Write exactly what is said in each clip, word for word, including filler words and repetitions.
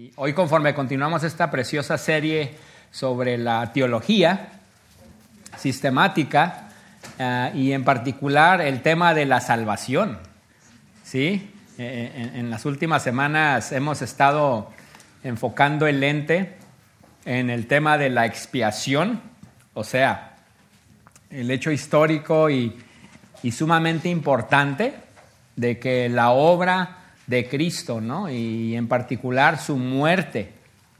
Y hoy, conforme continuamos esta preciosa serie sobre la teología sistemática uh, y en particular el tema de la salvación, ¿sí? En, en las últimas semanas hemos estado enfocando el lente en el tema de la expiación, o sea, el hecho histórico y, y sumamente importante de que la obra de Cristo, ¿no? Y en particular su muerte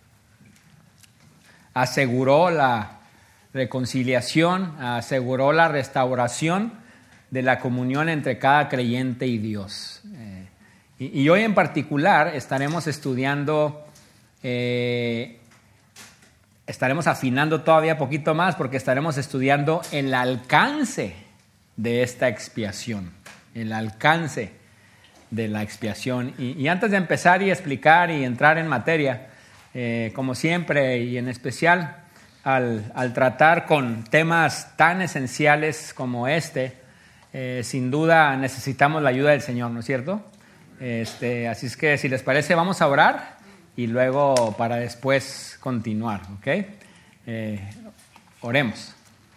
aseguró la reconciliación, aseguró la restauración de la comunión entre cada creyente y Dios. Eh, y, y hoy en particular estaremos estudiando, eh, estaremos afinando todavía un poquito más porque estaremos estudiando el alcance de esta expiación, el alcance de la expiación. Y, y antes de empezar y explicar y entrar en materia, eh, como siempre y en especial al, al tratar con temas tan esenciales como este, eh, sin duda necesitamos la ayuda del Señor, ¿no es cierto? Este, así es que si les parece vamos a orar y luego para después continuar, ¿ok? Eh, oremos.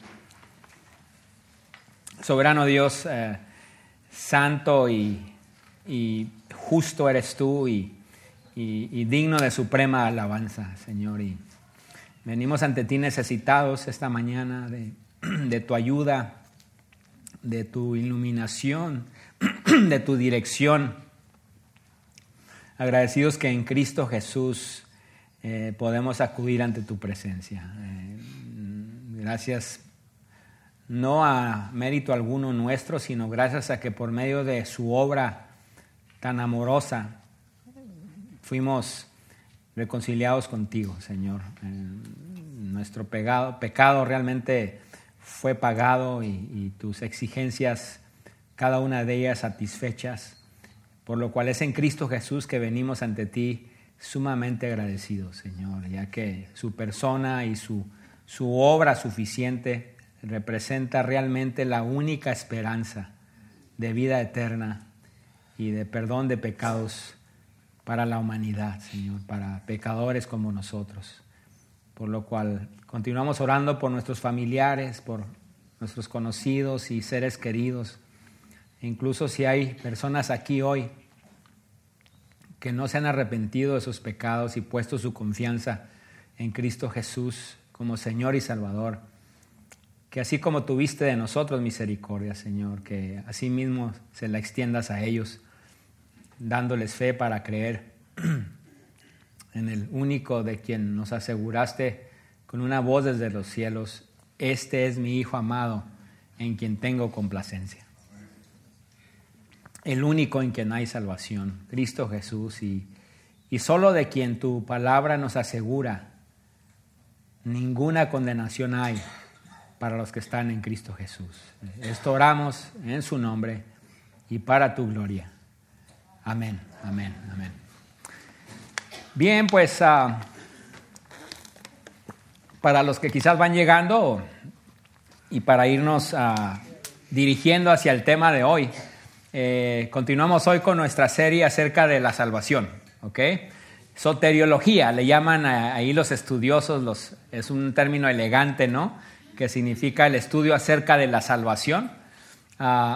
Soberano Dios, eh, santo y y justo eres tú y, y, y digno de suprema alabanza, Señor. Y venimos ante ti necesitados esta mañana de, de tu ayuda, de tu iluminación, de tu dirección. Agradecidos que en Cristo Jesús eh, podemos acudir ante tu presencia. Eh, gracias no a mérito alguno nuestro, sino gracias a que por medio de su obra tan amorosa, fuimos reconciliados contigo, Señor. Eh, nuestro pecado, pecado realmente fue pagado y, y tus exigencias, cada una de ellas satisfechas, por lo cual es en Cristo Jesús que venimos ante ti sumamente agradecidos, Señor, ya que su persona y su, su obra suficiente representa realmente la única esperanza de vida eterna y de perdón de pecados para la humanidad, Señor, para pecadores como nosotros. Por lo cual continuamos orando por nuestros familiares, por nuestros conocidos y seres queridos. Incluso si hay personas aquí hoy que no se han arrepentido de sus pecados y puesto su confianza en Cristo Jesús como Señor y Salvador, que así como tuviste de nosotros misericordia, Señor, que así mismo se la extiendas a ellos, dándoles fe para creer en el único de quien nos aseguraste con una voz desde los cielos: este es mi Hijo amado, en quien tengo complacencia. El único en quien hay salvación, Cristo Jesús, y, y solo de quien tu palabra nos asegura ninguna condenación hay para los que están en Cristo Jesús. Esto oramos en su nombre y para tu gloria. Amén, amén, amén. Bien, pues uh, para los que quizás van llegando y para irnos uh, dirigiendo hacia el tema de hoy, eh, continuamos hoy con nuestra serie acerca de la salvación, ¿ok? Soteriología, le llaman a, ahí los estudiosos, los, es un término elegante, ¿no?, que significa el estudio acerca de la salvación. Uh,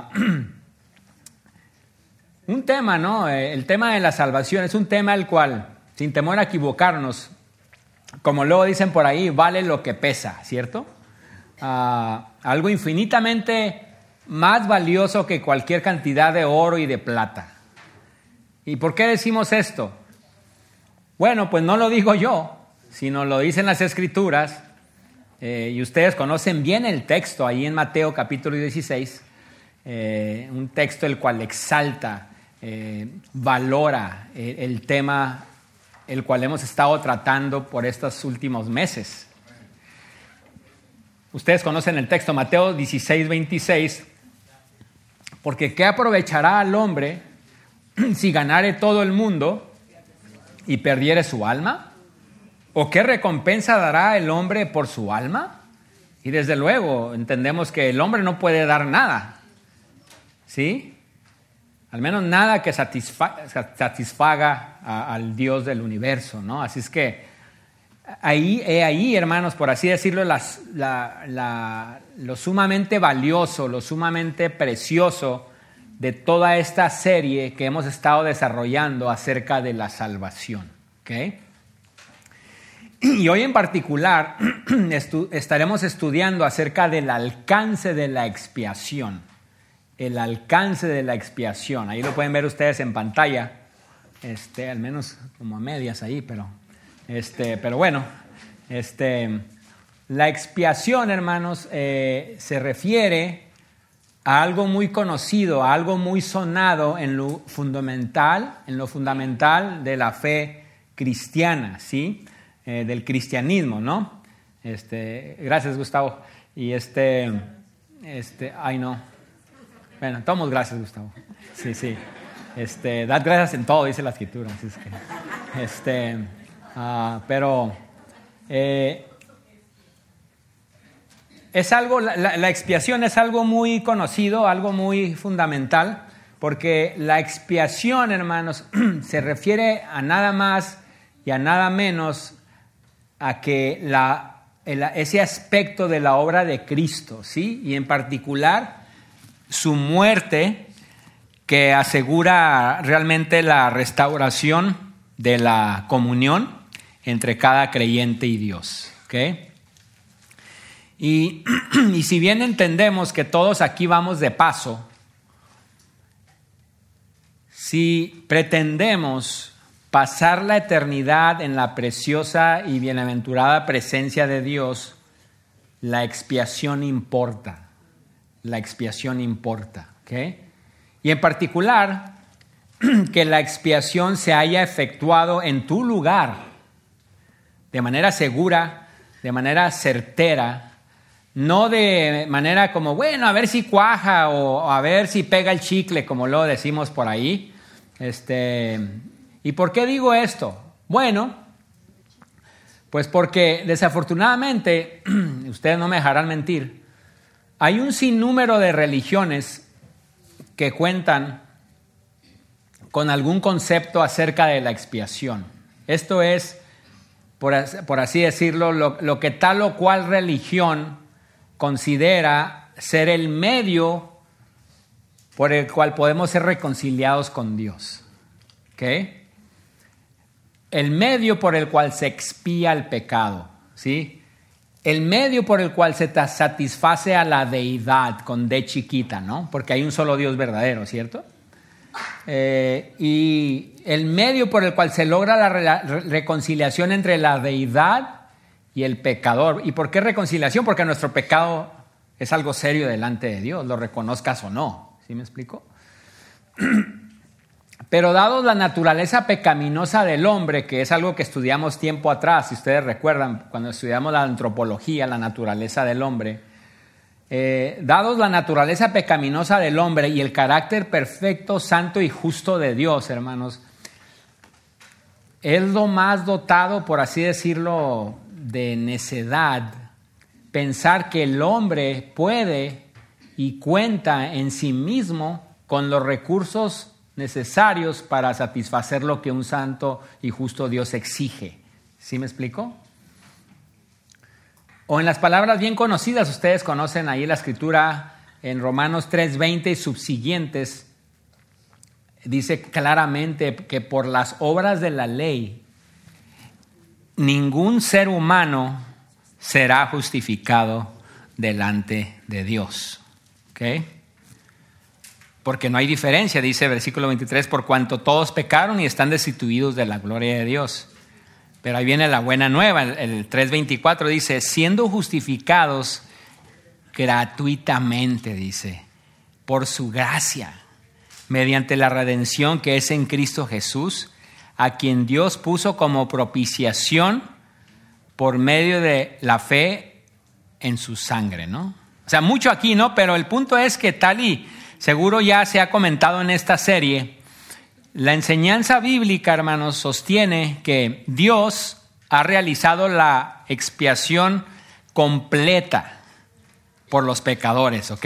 un tema, ¿no? El tema de la salvación es un tema el cual, sin temor a equivocarnos, como luego dicen por ahí, vale lo que pesa, ¿cierto? Uh, algo infinitamente más valioso que cualquier cantidad de oro y de plata. ¿Y por qué decimos esto? Bueno, pues no lo digo yo, sino lo dicen las Escrituras. Eh, y ustedes conocen bien el texto ahí en Mateo capítulo dieciséis, eh, un texto el cual exalta, eh, valora el, el tema el cual hemos estado tratando por estos últimos meses. Ustedes conocen el texto, Mateo dieciséis, veintiséis, porque ¿qué aprovechará al hombre si ganare todo el mundo y perdiere su alma? ¿O qué recompensa dará el hombre por su alma? Y desde luego entendemos que el hombre no puede dar nada, ¿sí? Al menos nada que satisfa- satisfaga a, al Dios del universo, ¿no? Así es que ahí, eh, ahí hermanos, por así decirlo, las, la, la, lo sumamente valioso, lo sumamente precioso de toda esta serie que hemos estado desarrollando acerca de la salvación, ¿ok? Y hoy en particular estu- estaremos estudiando acerca del alcance de la expiación. El alcance de la expiación. Ahí lo pueden ver ustedes en pantalla, este, al menos como a medias ahí, pero, este, pero bueno, este, la expiación, hermanos, eh, se refiere a algo muy conocido, a algo muy sonado en lo fundamental, en lo fundamental de la fe cristiana, ¿sí? Eh, del cristianismo, ¿no? Este, gracias, Gustavo. Y este, este, ay no. Bueno, todos gracias, Gustavo. Sí, sí. Este, dad gracias en todo, dice la Escritura. Así es que, este, uh, pero eh, es algo, la, la expiación es algo muy conocido, algo muy fundamental, porque la expiación, hermanos, se refiere a nada más y a nada menos a que la, el, ese aspecto de la obra de Cristo, ¿sí? Y en particular su muerte, que asegura realmente la restauración de la comunión entre cada creyente y Dios, ¿ok? Y, y si bien entendemos que todos aquí vamos de paso, si pretendemos pasar la eternidad en la preciosa y bienaventurada presencia de Dios, la expiación importa. La expiación importa, ¿ok? Y en particular, que la expiación se haya efectuado en tu lugar, de manera segura, de manera certera, no de manera como, bueno, a ver si cuaja o a ver si pega el chicle, como lo decimos por ahí. Este, ¿y por qué digo esto? Bueno, pues porque desafortunadamente, ustedes no me dejarán mentir, hay un sinnúmero de religiones que cuentan con algún concepto acerca de la expiación. Esto es, por, por así decirlo, lo, lo que tal o cual religión considera ser el medio por el cual podemos ser reconciliados con Dios. ¿Ok? El medio por el cual se expía el pecado, ¿sí? El medio por el cual se satisface a la deidad, con D chiquita, ¿no? Porque hay un solo Dios verdadero, ¿cierto? Eh, y el medio por el cual se logra la re- reconciliación entre la deidad y el pecador. ¿Y por qué reconciliación? Porque nuestro pecado es algo serio delante de Dios, lo reconozcas o no. ¿Sí me explico? Pero dado la naturaleza pecaminosa del hombre, que es algo que estudiamos tiempo atrás, si ustedes recuerdan, cuando estudiamos la antropología, la naturaleza del hombre, eh, dados la naturaleza pecaminosa del hombre y el carácter perfecto, santo y justo de Dios, hermanos, es lo más dotado, por así decirlo, de necedad, pensar que el hombre puede y cuenta en sí mismo con los recursos necesarios para satisfacer lo que un santo y justo Dios exige. ¿Sí me explico? O en las palabras bien conocidas, ustedes conocen ahí la escritura en Romanos tres veinte y subsiguientes, dice claramente que por las obras de la ley ningún ser humano será justificado delante de Dios. ¿Ok? Porque no hay diferencia, dice el versículo veintitrés, por cuanto todos pecaron y están destituidos de la gloria de Dios. Pero ahí viene la buena nueva, el, el tres veinticuatro dice, siendo justificados gratuitamente, dice, por su gracia, mediante la redención que es en Cristo Jesús, a quien Dios puso como propiciación por medio de la fe en su sangre, ¿no? O sea, mucho aquí, ¿no? Pero el punto es que tal y seguro ya se ha comentado en esta serie, la enseñanza bíblica, hermanos, sostiene que Dios ha realizado la expiación completa por los pecadores, ¿ok?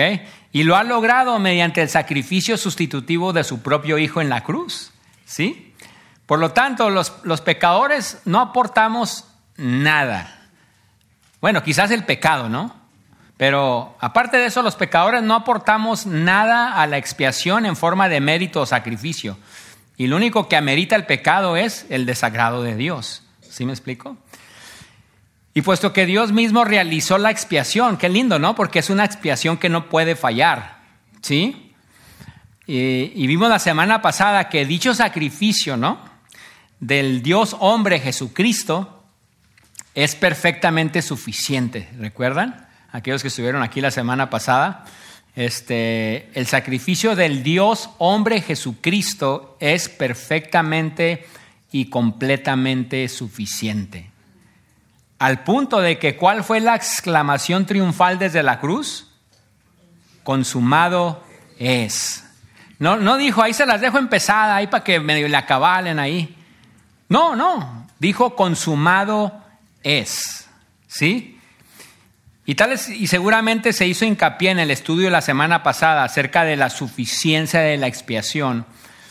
Y lo ha logrado mediante el sacrificio sustitutivo de su propio Hijo en la cruz, ¿sí? Por lo tanto, los, los pecadores no aportamos nada. Bueno, quizás el pecado, ¿no? Pero aparte de eso, los pecadores no aportamos nada a la expiación en forma de mérito o sacrificio. Y lo único que amerita el pecado es el desagrado de Dios. ¿Sí me explico? Y puesto que Dios mismo realizó la expiación, qué lindo, ¿no? Porque es una expiación que no puede fallar, ¿sí? Y, y vimos la semana pasada que dicho sacrificio, ¿no?, del Dios hombre Jesucristo es perfectamente suficiente. ¿Recuerdan? Aquellos que estuvieron aquí la semana pasada, este, el sacrificio del Dios hombre Jesucristo es perfectamente y completamente suficiente. Al punto de que, ¿cuál fue la exclamación triunfal desde la cruz? Consumado es. No, no dijo, ahí se las dejo empezada, ahí para que medio le acabalen ahí. No, no, dijo consumado es, ¿sí? Y, tal es, y seguramente se hizo hincapié en el estudio de la semana pasada acerca de la suficiencia de la expiación.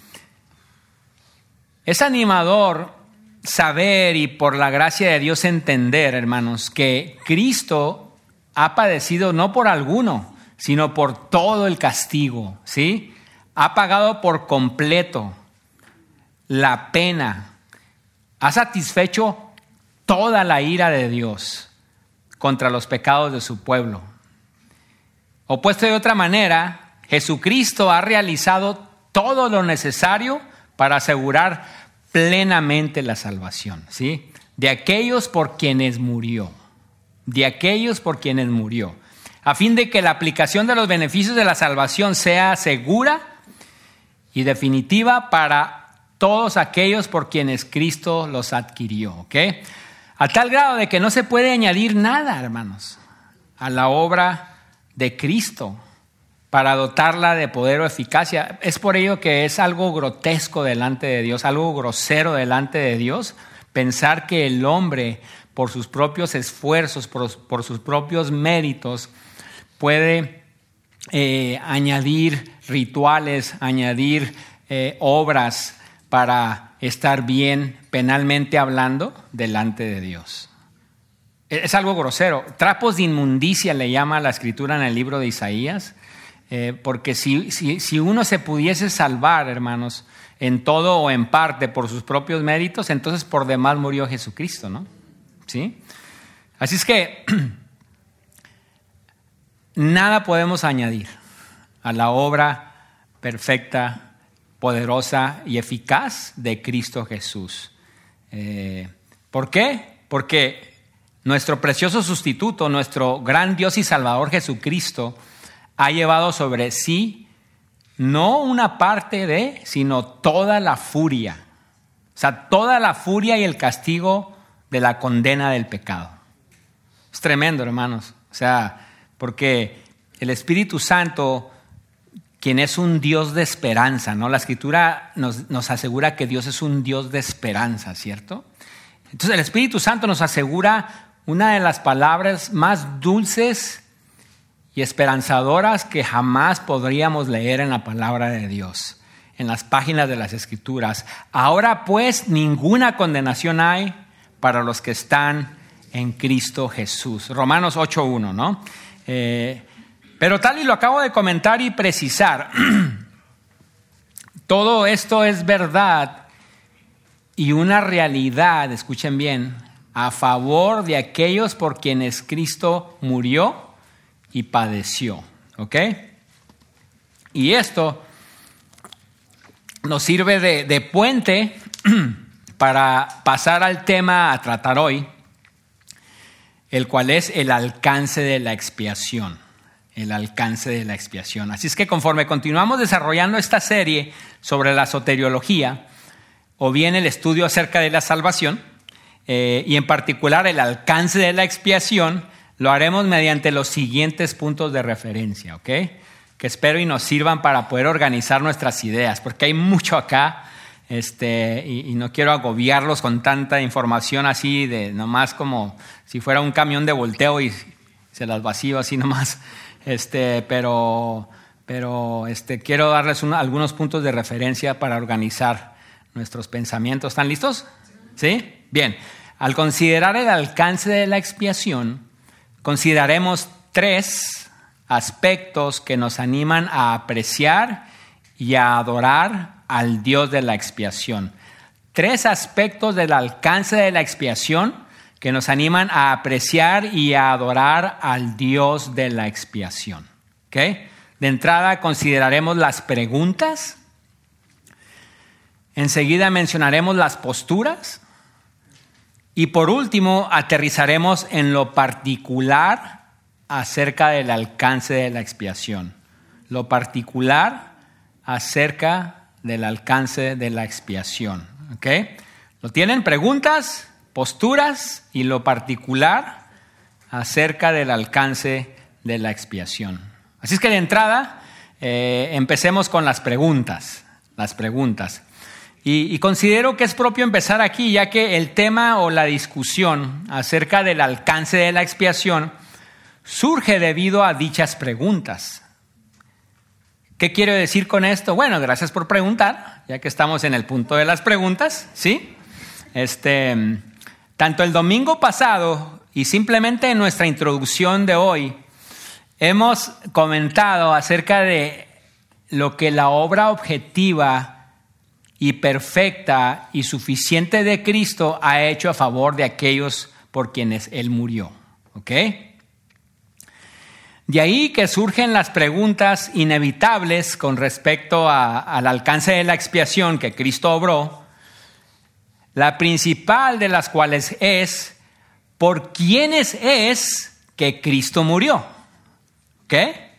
Es animador saber y por la gracia de Dios entender, hermanos, que Cristo ha padecido no por alguno, sino por todo el castigo, ¿sí? Ha pagado por completo la pena. Ha satisfecho toda la ira de Dios contra los pecados de su pueblo. O puesto de otra manera, Jesucristo ha realizado todo lo necesario para asegurar plenamente la salvación, ¿sí? De aquellos por quienes murió, de aquellos por quienes murió, a fin de que la aplicación de los beneficios de la salvación sea segura y definitiva para todos aquellos por quienes Cristo los adquirió, ¿ok? A tal grado de que no se puede añadir nada, hermanos, a la obra de Cristo para dotarla de poder o eficacia. Es por ello que es algo grotesco delante de Dios, algo grosero delante de Dios, pensar que el hombre, por sus propios esfuerzos, por, por sus propios méritos, puede eh, añadir rituales, añadir eh, obras para estar bien penalmente hablando delante de Dios. Es algo grosero. Trapos de inmundicia le llama la Escritura en el libro de Isaías, eh, porque si, si, si uno se pudiese salvar, hermanos, en todo o en parte por sus propios méritos, entonces por demás murió Jesucristo, ¿no? ¿Sí? Así es que nada podemos añadir a la obra perfecta, poderosa y eficaz de Cristo Jesús. Eh, ¿Por qué? Porque nuestro precioso sustituto, nuestro gran Dios y Salvador Jesucristo, ha llevado sobre sí no una parte de, sino toda la furia. O sea, toda la furia y el castigo de la condena del pecado. Es tremendo, hermanos. O sea, porque el Espíritu Santo, quien es un Dios de esperanza, ¿no? La Escritura nos, nos asegura que Dios es un Dios de esperanza, ¿cierto? Entonces el Espíritu Santo nos asegura una de las palabras más dulces y esperanzadoras que jamás podríamos leer en la palabra de Dios, en las páginas de las Escrituras. Ahora pues ninguna condenación hay para los que están en Cristo Jesús. Romanos ocho uno, ¿no? Eh, Pero tal y lo acabo de comentar y precisar, todo esto es verdad y una realidad, escuchen bien, a favor de aquellos por quienes Cristo murió y padeció, ¿ok? Y esto nos sirve de, de puente para pasar al tema a tratar hoy, el cual es el alcance de la expiación. El alcance de la expiación. Así es que conforme continuamos desarrollando esta serie sobre la soteriología, o bien el estudio acerca de la salvación, eh, y en particular el alcance de la expiación, lo haremos mediante los siguientes puntos de referencia, ¿ok? Que espero y nos sirvan para poder organizar nuestras ideas, porque hay mucho acá, este, y, y no quiero agobiarlos con tanta información así, de nomás como si fuera un camión de volteo y se las vacío así nomás. este, pero, pero este, quiero darles un, algunos puntos de referencia para organizar nuestros pensamientos. ¿Están listos? ¿Sí? Bien. Al considerar el alcance de la expiación, consideraremos tres aspectos que nos animan a apreciar y a adorar al Dios de la expiación. Tres aspectos del alcance de la expiación que nos animan a apreciar y a adorar al Dios de la expiación. ¿Okay? De entrada consideraremos las preguntas. Enseguida mencionaremos las posturas. Y por último, aterrizaremos en lo particular acerca del alcance de la expiación. Lo particular acerca del alcance de la expiación. ¿Ok? ¿Lo tienen? Preguntas, posturas y lo particular acerca del alcance de la expiación. Así es que de entrada, eh, empecemos con las preguntas. Las preguntas. Y, y considero que es propio empezar aquí, ya que el tema o la discusión acerca del alcance de la expiación surge debido a dichas preguntas. ¿Qué quiero decir con esto? Bueno, gracias por preguntar, ya que estamos en el punto de las preguntas, ¿sí? Este, tanto el domingo pasado y simplemente en nuestra introducción de hoy, hemos comentado acerca de lo que la obra objetiva y perfecta y suficiente de Cristo ha hecho a favor de aquellos por quienes Él murió. ¿Ok? De ahí que surgen las preguntas inevitables con respecto a, al alcance de la expiación que Cristo obró, la principal de las cuales es, ¿por quiénes es que Cristo murió? ¿Ok?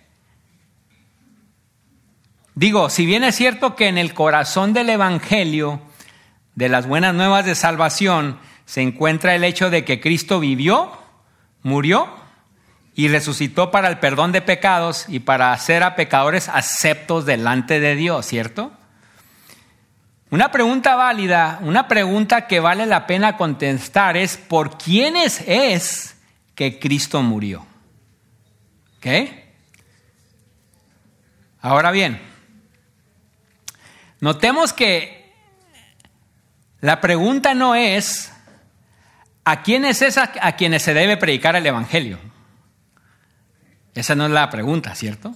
Digo, si bien es cierto que en el corazón del Evangelio, de las buenas nuevas de salvación, se encuentra el hecho de que Cristo vivió, murió y resucitó para el perdón de pecados y para hacer a pecadores aceptos delante de Dios, ¿cierto? Una pregunta válida, una pregunta que vale la pena contestar es ¿por quiénes es que Cristo murió? ¿Ok? Ahora bien, notemos que la pregunta no es ¿a quiénes es a, a quienes se debe predicar el Evangelio? Esa no es la pregunta, ¿cierto?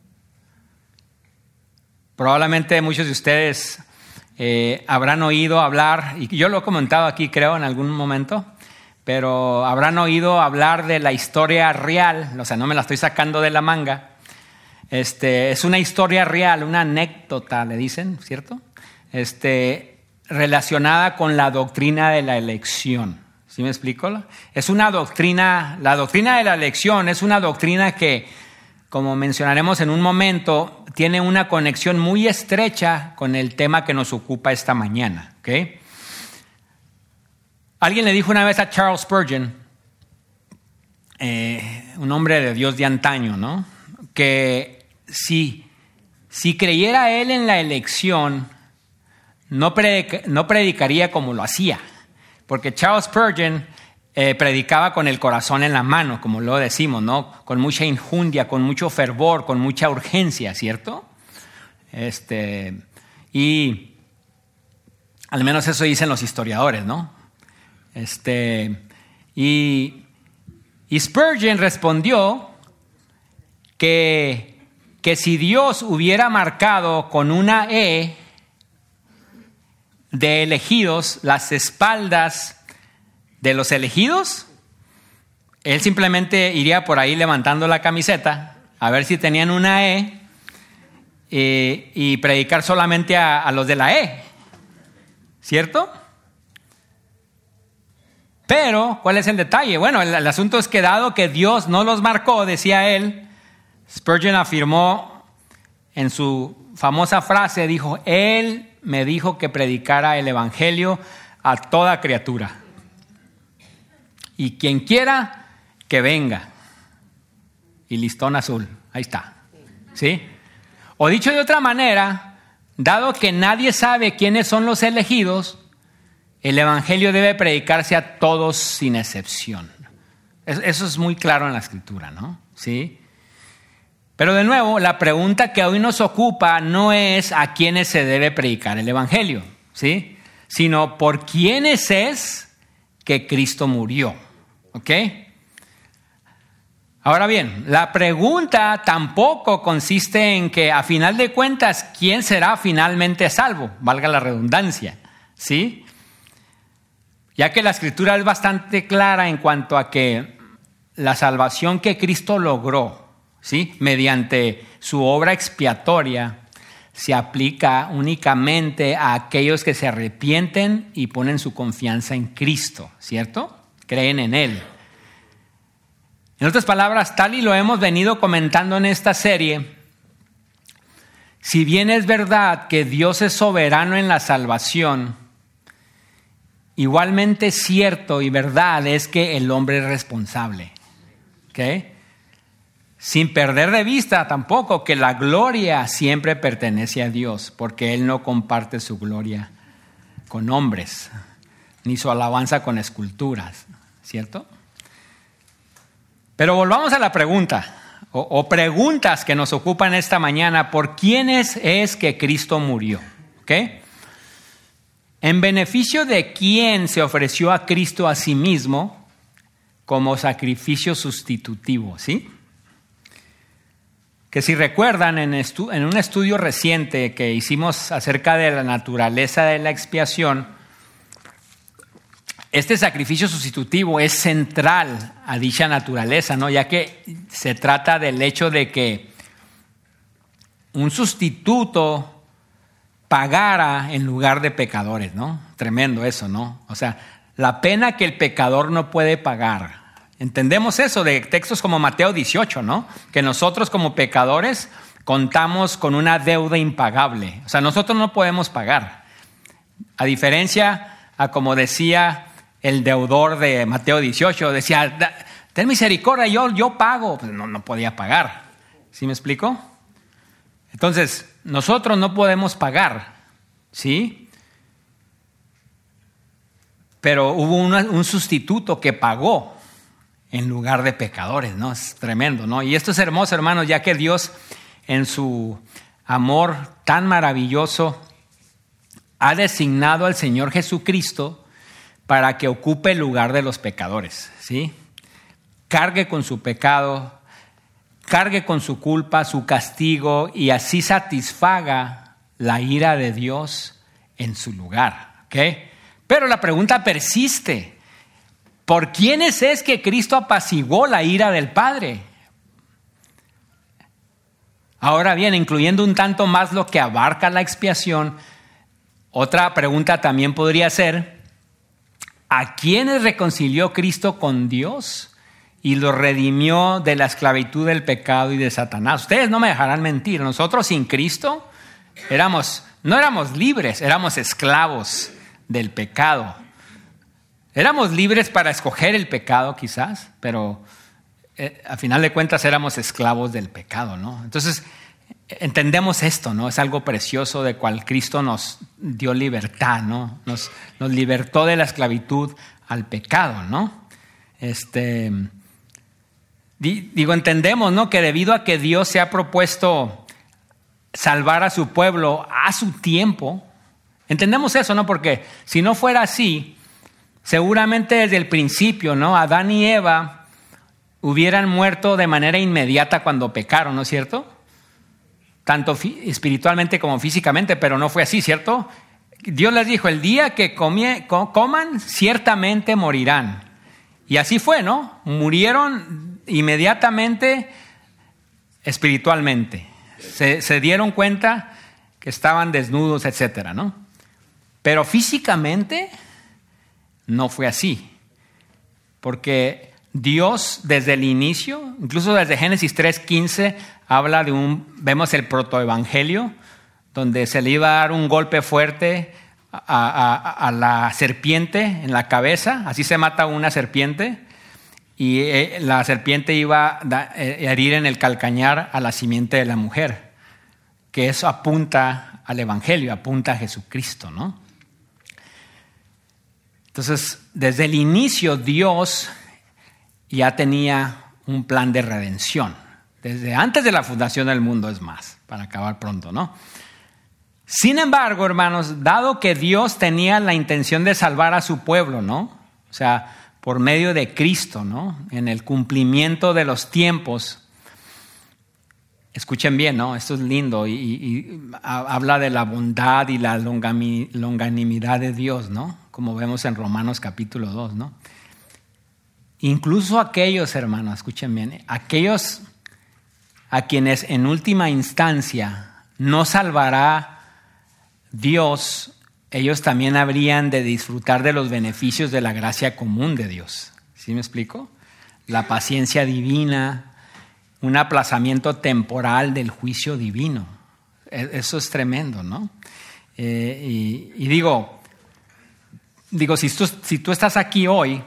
Probablemente muchos de ustedes eh, habrán oído hablar, y yo lo he comentado aquí creo en algún momento, pero habrán oído hablar de la historia real, o sea, no me la estoy sacando de la manga. Este, es una historia real, una anécdota, le dicen, ¿cierto? Este, relacionada con la doctrina de la elección. ¿Sí me explico? Es una doctrina, la doctrina de la elección es una doctrina que, como mencionaremos en un momento, tiene una conexión muy estrecha con el tema que nos ocupa esta mañana. ¿Okay? Alguien le dijo una vez a Charles Spurgeon, eh, un hombre de Dios de antaño, ¿no? Que si, si creyera él en la elección, no, predica, no predicaría como lo hacía. Porque Charles Spurgeon eh, predicaba con el corazón en la mano, como lo decimos, ¿no? Con mucha injundia, con mucho fervor, con mucha urgencia, ¿cierto? Este, y al menos eso dicen los historiadores, ¿no? Este, y, y Spurgeon respondió que, que si Dios hubiera marcado con una E de elegidos las espaldas de los elegidos, él simplemente iría por ahí levantando la camiseta a ver si tenían una E eh, y predicar solamente a, a los de la E, ¿cierto? Pero, ¿cuál es el detalle? Bueno, el, el asunto es que dado que Dios no los marcó, decía él, Spurgeon afirmó en su famosa frase, dijo, Él me dijo que predicara el Evangelio a toda criatura. Y quien quiera, que venga. Y listón azul, ahí está. ¿Sí? O dicho de otra manera, dado que nadie sabe quiénes son los elegidos, el Evangelio debe predicarse a todos sin excepción. Eso es muy claro en la Escritura, ¿no? ¿Sí? Pero de nuevo, la pregunta que hoy nos ocupa no es a quiénes se debe predicar el evangelio, ¿sí? Sino por quiénes es que Cristo murió, ¿ok? Ahora bien, la pregunta tampoco consiste en que a final de cuentas, ¿quién será finalmente salvo? Valga la redundancia, ¿sí? Ya que la Escritura es bastante clara en cuanto a que la salvación que Cristo logró, ¿sí?, mediante su obra expiatoria, se aplica únicamente a aquellos que se arrepienten y ponen su confianza en Cristo, ¿cierto? Creen en Él. En otras palabras, tal y lo hemos venido comentando en esta serie, si bien es verdad que Dios es soberano en la salvación, igualmente cierto y verdad es que el hombre es responsable, ¿ok? Sin perder de vista tampoco que la gloria siempre pertenece a Dios, porque Él no comparte su gloria con hombres, ni su alabanza con esculturas, ¿cierto? Pero volvamos a la pregunta, o, o preguntas que nos ocupan esta mañana, ¿por quiénes es que Cristo murió? ¿Ok? ¿En beneficio de quién se ofreció a Cristo a sí mismo como sacrificio sustitutivo? ¿Sí? Que si recuerdan, en, estu- en un estudio reciente que hicimos acerca de la naturaleza de la expiación, este sacrificio sustitutivo es central a dicha naturaleza, ¿no? Ya que se trata del hecho de que un sustituto pagara en lugar de pecadores, ¿no? Tremendo eso, ¿no? O sea, la pena que el pecador no puede pagar. Entendemos eso de textos como Mateo dieciocho, ¿no? Que nosotros como pecadores contamos con una deuda impagable. O sea, nosotros no podemos pagar. A diferencia a como decía el deudor de Mateo dieciocho, decía, ten misericordia, yo, yo pago. Pues no, no podía pagar. ¿Sí me explico? Entonces, nosotros no podemos pagar, ¿sí? Pero hubo una, un sustituto que pagó en lugar de pecadores, ¿no? Es tremendo, ¿no? Y esto es hermoso, hermanos, ya que Dios en su amor tan maravilloso ha designado al Señor Jesucristo para que ocupe el lugar de los pecadores, ¿sí? Cargue con su pecado, cargue con su culpa, su castigo, y así satisfaga la ira de Dios en su lugar, ¿ok? Pero la pregunta persiste. ¿Por quiénes es que Cristo apaciguó la ira del Padre? Ahora bien, incluyendo un tanto más lo que abarca la expiación, otra pregunta también podría ser, ¿a quiénes reconcilió Cristo con Dios y los redimió de la esclavitud del pecado y de Satanás? Ustedes no me dejarán mentir, nosotros sin Cristo éramos, no éramos libres, éramos esclavos del pecado. Éramos libres para escoger el pecado quizás, pero eh, a final de cuentas éramos esclavos del pecado, ¿no? Entonces entendemos esto, ¿no? Es algo precioso de cual Cristo nos dio libertad, ¿no? Nos, nos libertó de la esclavitud al pecado, ¿no? Este, digo, entendemos, ¿no? Que debido a que Dios se ha propuesto salvar a su pueblo a su tiempo, entendemos eso, ¿no? Porque si no fuera así, seguramente desde el principio, ¿no? Adán y Eva hubieran muerto de manera inmediata cuando pecaron, ¿no es cierto? Tanto espiritualmente como físicamente, pero no fue así, ¿cierto? Dios les dijo, el día que comie, coman, ciertamente morirán. Y así fue, ¿no? Murieron inmediatamente espiritualmente. Se, se dieron cuenta que estaban desnudos, etcétera, ¿no? Pero físicamente no fue así. Porque Dios desde el inicio, incluso desde Génesis tres quince, habla de un, vemos el protoevangelio, donde se le iba a dar un golpe fuerte a, a, a la serpiente en la cabeza, así se mata una serpiente, y la serpiente iba a herir en el calcañar a la simiente de la mujer, que eso apunta al evangelio, apunta a Jesucristo, ¿no? Entonces, desde el inicio Dios ya tenía un plan de redención. Desde antes de la fundación del mundo, es más, para acabar pronto, ¿no? Sin embargo, hermanos, dado que Dios tenía la intención de salvar a su pueblo, ¿no? O sea, por medio de Cristo, ¿no? En el cumplimiento de los tiempos. Escuchen bien, ¿no? Esto es lindo y, y, y habla de la bondad y la longanimidad de Dios, ¿no? Como vemos en Romanos capítulo dos, ¿no? Incluso aquellos, hermanos, escuchen bien, aquellos a quienes en última instancia no salvará Dios, ellos también habrían de disfrutar de los beneficios de la gracia común de Dios. ¿Sí me explico? La paciencia divina, un aplazamiento temporal del juicio divino. Eso es tremendo, ¿no? Eh, y, y digo, digo si, tú, si tú estás aquí hoy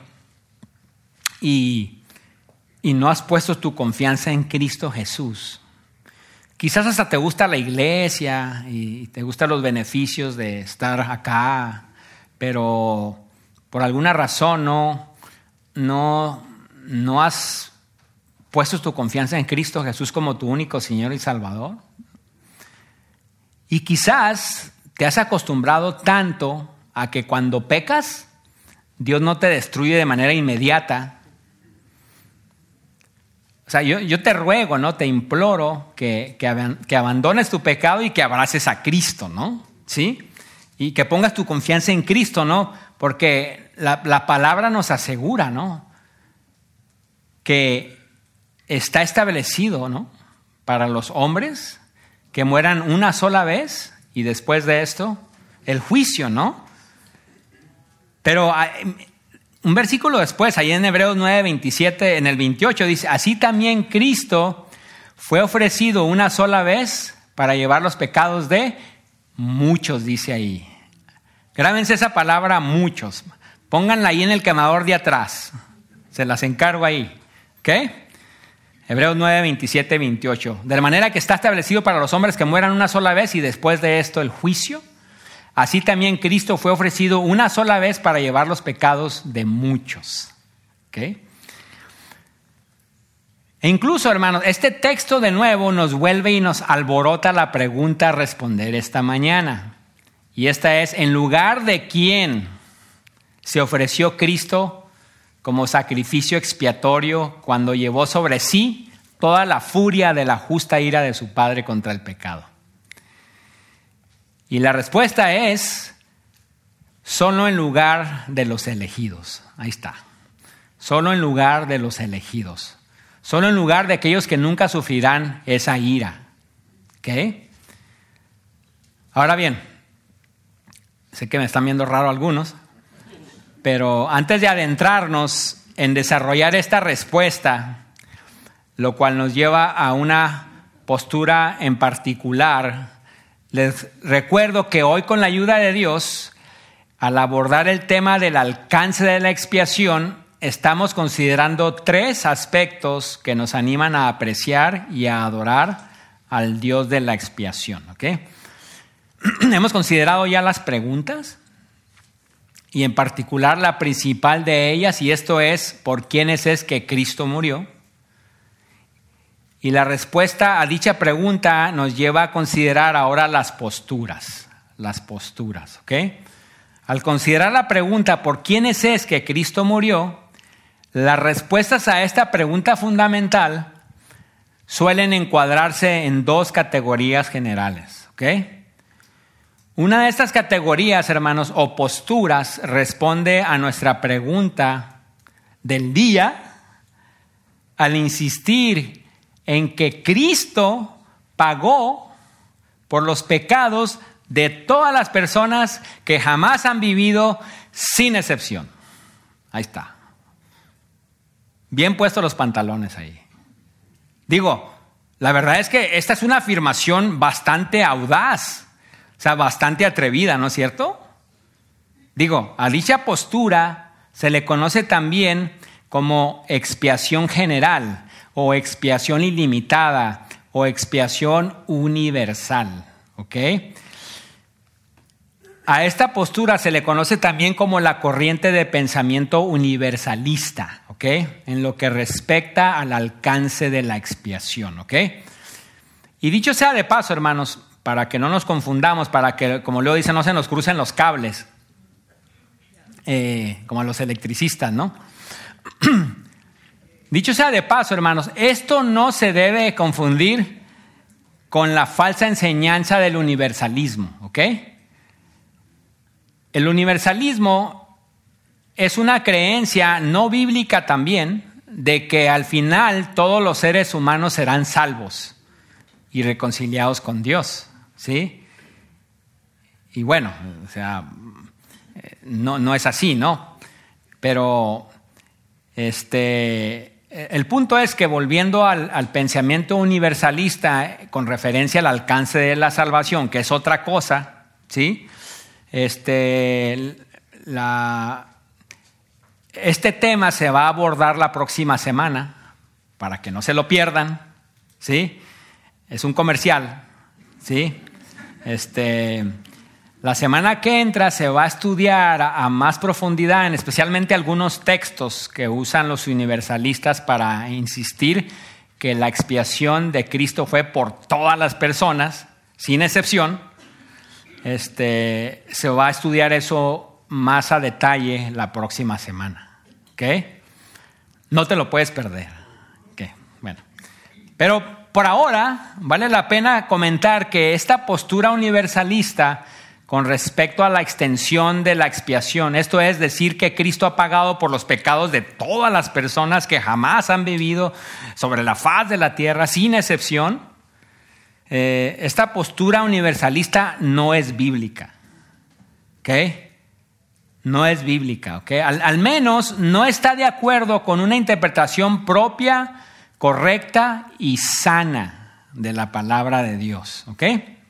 y, y no has puesto tu confianza en Cristo Jesús, quizás hasta te gusta la iglesia y te gustan los beneficios de estar acá, pero por alguna razón no, no, no has puesto tu confianza en Cristo Jesús como tu único Señor y Salvador. Y quizás te has acostumbrado tanto a que cuando pecas, Dios no te destruye de manera inmediata. O sea, yo, yo te ruego, ¿no? Te imploro que, que, que abandones tu pecado y que abraces a Cristo, ¿no? ¿Sí? Y que pongas tu confianza en Cristo, ¿no? Porque la, la palabra nos asegura, ¿no? Que está establecido, ¿no? Para los hombres que mueran una sola vez y después de esto, el juicio, ¿no? Pero un versículo después, ahí en Hebreos nueve, veintisiete, en el veintiocho, dice, así también Cristo fue ofrecido una sola vez para llevar los pecados de muchos, dice ahí. Grábense esa palabra, muchos. Pónganla ahí en el quemador de atrás. Se las encargo ahí. ¿Ok? Hebreos nueve, veintisiete, veintiocho. De la manera que está establecido para los hombres que mueran una sola vez y después de esto el juicio, así también Cristo fue ofrecido una sola vez para llevar los pecados de muchos. ¿Ok? E incluso, hermanos, este texto de nuevo nos vuelve y nos alborota la pregunta a responder esta mañana. Y esta es, ¿en lugar de quién se ofreció Cristo como sacrificio expiatorio cuando llevó sobre sí toda la furia de la justa ira de su Padre contra el pecado? Y la respuesta es, solo en lugar de los elegidos. Ahí está. Solo en lugar de los elegidos. Solo en lugar de aquellos que nunca sufrirán esa ira. ¿Ok? Ahora bien, sé que me están viendo raro algunos, pero antes de adentrarnos en desarrollar esta respuesta, lo cual nos lleva a una postura en particular, les recuerdo que hoy, con la ayuda de Dios, al abordar el tema del alcance de la expiación, estamos considerando tres aspectos que nos animan a apreciar y a adorar al Dios de la expiación. ¿Ok? Hemos considerado ya las preguntas, y en particular la principal de ellas, y esto es, ¿por quiénes es que Cristo murió? Y la respuesta a dicha pregunta nos lleva a considerar ahora las posturas, las posturas, ¿ok? Al considerar la pregunta, ¿por quiénes es que Cristo murió?, las respuestas a esta pregunta fundamental suelen encuadrarse en dos categorías generales, ¿ok? Una de estas categorías, hermanos, o posturas, responde a nuestra pregunta del día al insistir en que Cristo pagó por los pecados de todas las personas que jamás han vivido, sin excepción. Ahí está. Bien puestos los pantalones ahí. Digo, la verdad es que esta es una afirmación bastante audaz. O sea, bastante atrevida, ¿no es cierto? Digo, a dicha postura se le conoce también como expiación general o expiación ilimitada o expiación universal, ¿ok? A esta postura se le conoce también como la corriente de pensamiento universalista, ¿ok? ¿ok? En lo que respecta al alcance de la expiación, ¿ok? Y dicho sea de paso, hermanos, para que no nos confundamos, para que, como Leo dice, no se nos crucen los cables, eh, como a los electricistas, ¿no? Dicho sea de paso, hermanos, esto no se debe confundir con la falsa enseñanza del universalismo, ¿ok? El universalismo es una creencia no bíblica también de que al final todos los seres humanos serán salvos y reconciliados con Dios, ¿sí? Y bueno, o sea, no, no es así, ¿no? Pero este, el punto es que volviendo al, al pensamiento universalista con referencia al alcance de la salvación, que es otra cosa, ¿sí? Este, la, este tema se va a abordar la próxima semana para que no se lo pierdan, ¿sí? Es un comercial, ¿sí? Este, la semana que entra se va a estudiar a, a más profundidad, en especialmente algunos textos que usan los universalistas para insistir que la expiación de Cristo fue por todas las personas, sin excepción. Este, se va a estudiar eso más a detalle la próxima semana, ¿ok? No te lo puedes perder, ¿ok? Bueno, pero por ahora, vale la pena comentar que esta postura universalista con respecto a la extensión de la expiación, esto es decir que Cristo ha pagado por los pecados de todas las personas que jamás han vivido sobre la faz de la tierra, sin excepción, eh, esta postura universalista no es bíblica, ¿ok? No es bíblica, ¿ok? Al, al menos no está de acuerdo con una interpretación propia, correcta y sana de la palabra de Dios, ¿ok?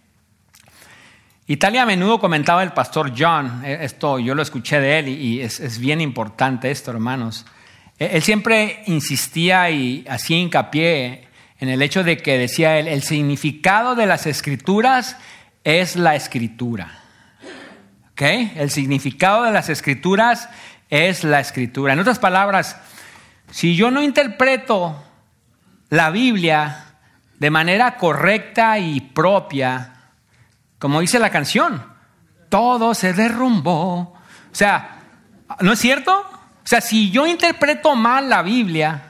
Y tal y a menudo comentaba el pastor John, esto yo lo escuché de él y, y es, es bien importante esto, hermanos. Él siempre insistía y hacía hincapié en el hecho de que decía él, el significado de las escrituras es la escritura, ¿ok? El significado de las escrituras es la escritura. En otras palabras, si yo no interpreto la Biblia de manera correcta y propia, como dice la canción, todo se derrumbó. O sea, ¿no es cierto? O sea, si yo interpreto mal la Biblia,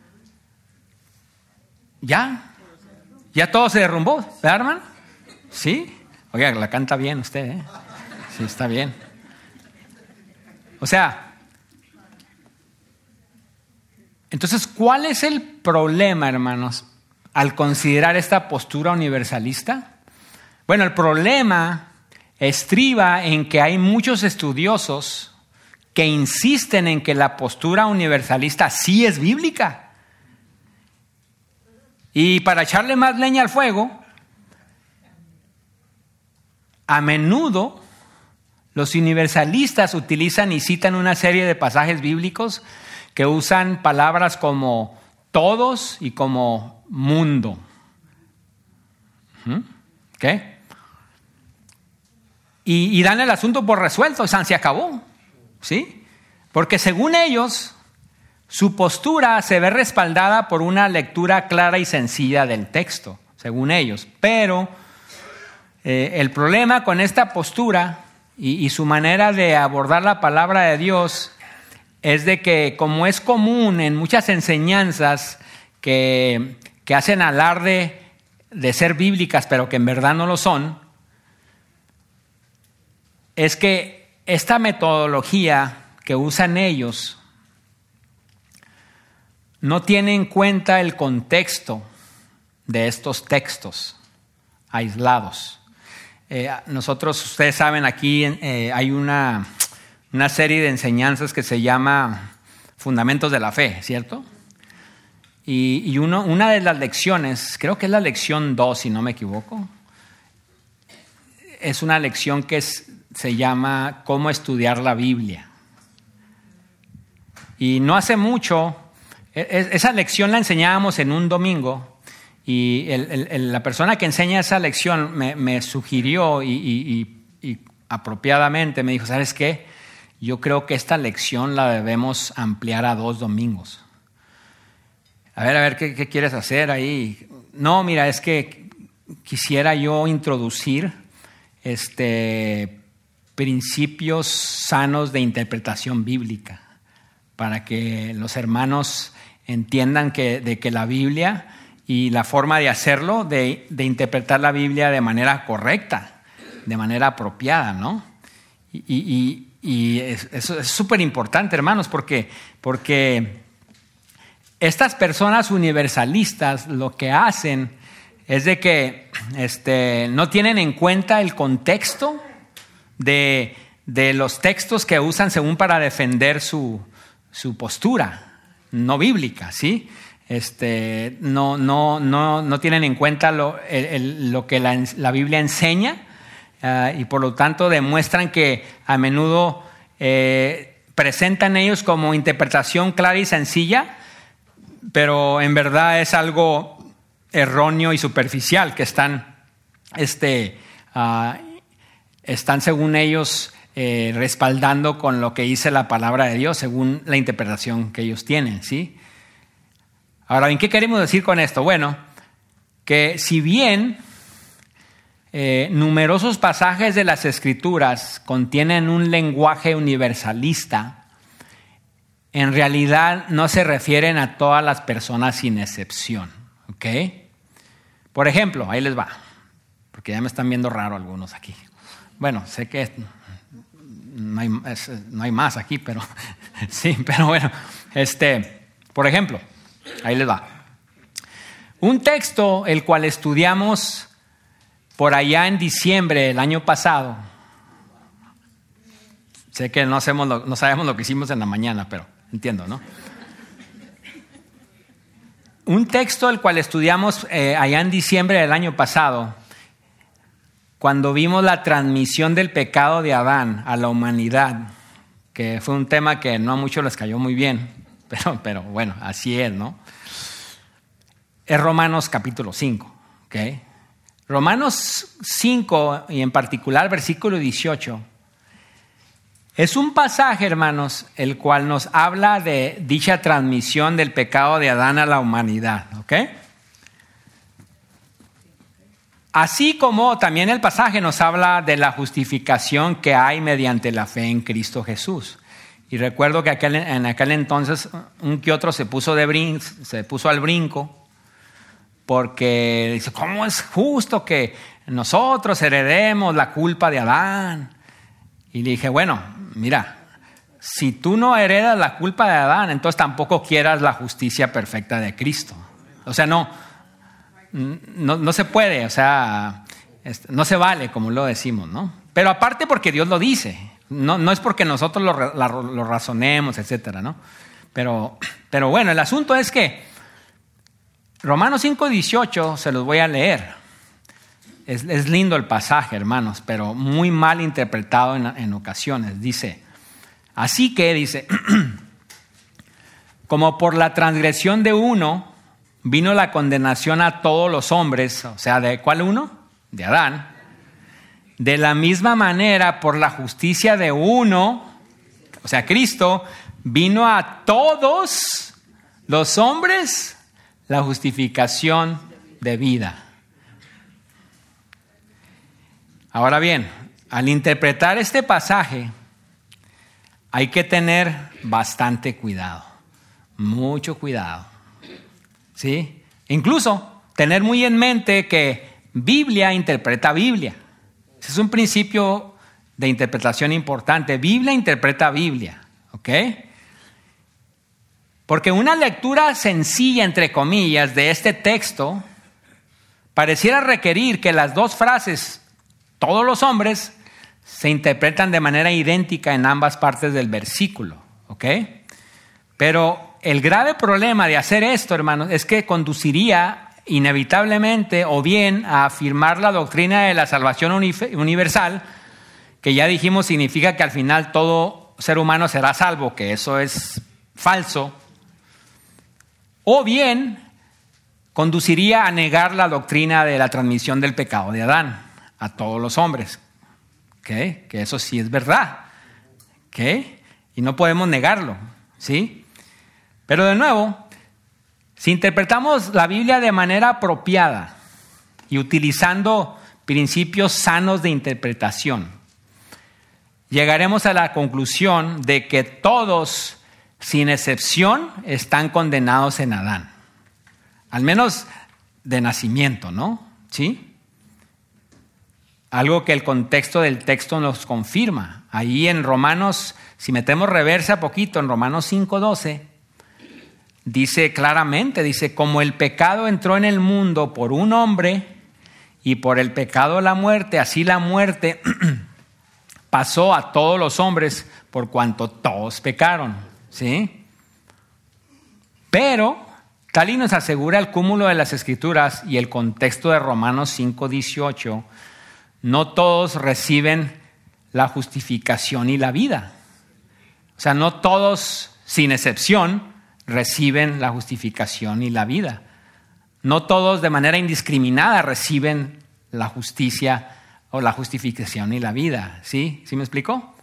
ya, ya todo se derrumbó, ¿verdad, hermano? Sí. Oiga, la canta bien usted, ¿eh? Sí, está bien. O sea, entonces, ¿cuál es el problema, hermanos, al considerar esta postura universalista? Bueno, el problema estriba en que hay muchos estudiosos que insisten en que la postura universalista sí es bíblica. Y para echarle más leña al fuego, a menudo los universalistas utilizan y citan una serie de pasajes bíblicos que usan palabras como todos y como mundo. ¿Ok? Y, y dan el asunto por resuelto, o sea, se acabó, ¿sí? Porque según ellos, su postura se ve respaldada por una lectura clara y sencilla del texto, según ellos. Pero eh, el problema con esta postura y, y su manera de abordar la palabra de Dios es de que, como es común en muchas enseñanzas que, que hacen alarde de ser bíblicas, pero que en verdad no lo son, es que esta metodología que usan ellos no tiene en cuenta el contexto de estos textos aislados. Eh, nosotros, ustedes saben, aquí eh, hay una, una serie de enseñanzas que se llama Fundamentos de la Fe, ¿cierto? Y, y uno, una de las lecciones, creo que es la lección dos, si no me equivoco, es una lección que es, se llama Cómo estudiar la Biblia. Y no hace mucho, esa lección la enseñábamos en un domingo y el, el, la persona que enseña esa lección me, me sugirió y, y, y, y apropiadamente me dijo, ¿sabes qué? yo creo que esta lección la debemos ampliar a dos domingos. A ver, a ver, ¿qué, qué quieres hacer ahí? No, mira, es que quisiera yo introducir este, principios sanos de interpretación bíblica para que los hermanos entiendan que, de que la Biblia y la forma de hacerlo, de, de interpretar la Biblia de manera correcta, de manera apropiada, ¿no? Y, y, y eso es súper importante, hermanos, porque, porque estas personas universalistas lo que hacen es de que este, no tienen en cuenta el contexto de, de los textos que usan según para defender su, su postura no bíblica, ¿sí? Este, no, no, no, no tienen en cuenta lo, el, el, lo que la, la Biblia enseña uh, y por lo tanto demuestran que a menudo eh, presentan ellos como interpretación clara y sencilla, pero en verdad es algo erróneo y superficial que están, este, uh, están según ellos eh, respaldando con lo que dice la palabra de Dios según la interpretación que ellos tienen, ¿sí? Ahora bien, ¿qué queremos decir con esto? Bueno, que si bien eh, numerosos pasajes de las Escrituras contienen un lenguaje universalista, en realidad no se refieren a todas las personas sin excepción, ¿ok? Por ejemplo, ahí les va, porque ya me están viendo raro algunos aquí. Bueno, sé que es, no, hay, es, no hay más aquí, pero sí, pero bueno, este, por ejemplo, ahí les va. Un texto el cual estudiamos por allá en diciembre del año pasado. Sé que no, hacemos lo, no sabemos lo que hicimos en la mañana, pero entiendo, ¿no? Un texto el cual estudiamos eh, allá en diciembre del año pasado, cuando vimos la transmisión del pecado de Adán a la humanidad, que fue un tema que no a muchos les cayó muy bien, pero, pero bueno, así es, ¿no? Es Romanos capítulo cinco, ¿ok? Romanos cinco, y en particular versículo dieciocho, es un pasaje, hermanos, el cual nos habla de dicha transmisión del pecado de Adán a la humanidad, ¿ok? Así como también el pasaje nos habla de la justificación que hay mediante la fe en Cristo Jesús. Y recuerdo que aquel, en aquel entonces un que otro se puso, de brin, se puso al brinco porque dice, ¿cómo es justo que nosotros heredemos la culpa de Adán? Y le dije, bueno, mira, si tú no heredas la culpa de Adán, entonces tampoco quieras la justicia perfecta de Cristo. O sea, no, no, no se puede, o sea, no se vale, como lo decimos, ¿no? Pero aparte porque Dios lo dice. No, no es porque nosotros lo, la, lo razonemos, etcétera, ¿no? Pero, pero bueno, el asunto es que Romanos cinco dieciocho se los voy a leer. Es, es lindo el pasaje, hermanos, pero muy mal interpretado en, en ocasiones. Dice, así que, dice, como por la transgresión de uno vino la condenación a todos los hombres, o sea, ¿de cuál uno? De Adán. De la misma manera, por la justicia de uno, o sea, Cristo, vino a todos los hombres la justificación de vida. Ahora bien, al interpretar este pasaje, hay que tener bastante cuidado, mucho cuidado, ¿sí? Incluso tener muy en mente que Biblia interpreta Biblia. Ese es un principio de interpretación importante. Biblia interpreta Biblia, ¿ok? Porque una lectura sencilla, entre comillas, de este texto pareciera requerir que las dos frases, todos los hombres, se interpretan de manera idéntica en ambas partes del versículo, ¿ok? Pero el grave problema de hacer esto, hermanos, es que conduciría inevitablemente o bien a afirmar la doctrina de la salvación universal, que ya dijimos significa que al final todo ser humano será salvo, que eso es falso, o bien conduciría a negar la doctrina de la transmisión del pecado de Adán a todos los hombres, ¿okay? Que eso sí es verdad, ¿ok? Y no podemos negarlo, ¿sí? Pero de nuevo, si interpretamos la Biblia de manera apropiada y utilizando principios sanos de interpretación, llegaremos a la conclusión de que todos, sin excepción, están condenados en Adán. Al menos de nacimiento, ¿no? ¿Sí? Algo que el contexto del texto nos confirma. Ahí en Romanos, si metemos reversa poquito, en Romanos cinco doce, dice claramente, dice, como el pecado entró en el mundo por un hombre y por el pecado la muerte, así la muerte pasó a todos los hombres por cuanto todos pecaron, ¿sí? Pero tal y nos asegura el cúmulo de las Escrituras y el contexto de Romanos cinco dieciocho, no todos reciben la justificación y la vida. O sea, no todos, sin excepción, reciben la justificación y la vida. No todos de manera indiscriminada reciben la justicia o la justificación y la vida. ¿Sí? ¿Sí me explico?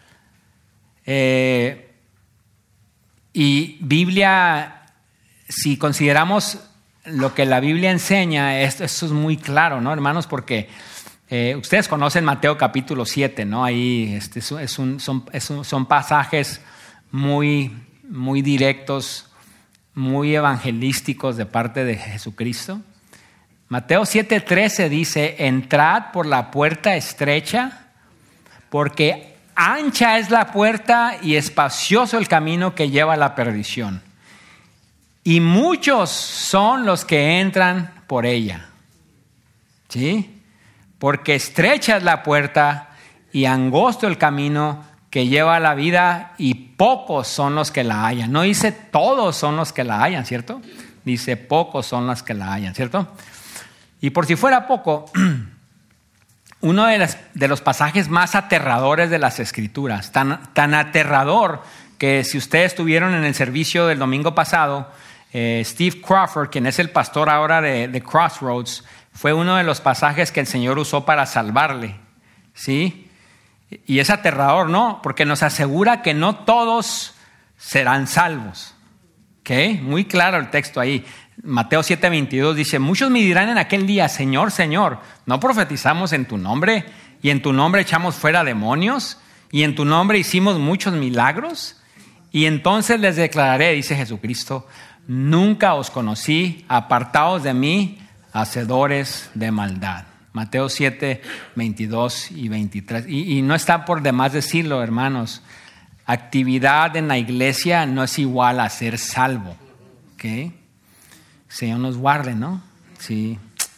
Eh, y Biblia, si consideramos lo que la Biblia enseña, esto, esto es muy claro, ¿no, hermanos? Porque eh, ustedes conocen Mateo capítulo siete, ¿no? Ahí este, es un, son, es un, son pasajes muy, muy directos, muy evangelísticos de parte de Jesucristo. Mateo siete trece dice, entrad por la puerta estrecha, porque ancha es la puerta y espacioso el camino que lleva a la perdición. Y muchos son los que entran por ella. ¿Sí? Porque estrecha es la puerta y angosto el camino que lleva a la vida y pocos son los que la hallan. No dice todos son los que la hallan, ¿cierto? Dice pocos son los que la hallan, ¿cierto? Y por si fuera poco, uno de, las, de los pasajes más aterradores de las Escrituras, tan, tan aterrador que si ustedes estuvieron en el servicio del domingo pasado, eh, Steve Crawford, quien es el pastor ahora de, de Crossroads, fue uno de los pasajes que el Señor usó para salvarle, ¿sí? Y es aterrador, ¿no? Porque nos asegura que no todos serán salvos, ¿ok? Muy claro el texto ahí. Mateo siete veintidós dice, muchos me dirán en aquel día, Señor, Señor, ¿no profetizamos en tu nombre? Y en tu nombre echamos fuera demonios, y en tu nombre hicimos muchos milagros. Y entonces les declararé, dice Jesucristo, nunca os conocí, apartaos de mí, hacedores de maldad. Mateo siete veintidós y veintitrés. Y, y no está por demás decirlo, hermanos, actividad en la iglesia no es igual a ser salvo, ¿ok? Señor nos guarde, ¿no? Sí.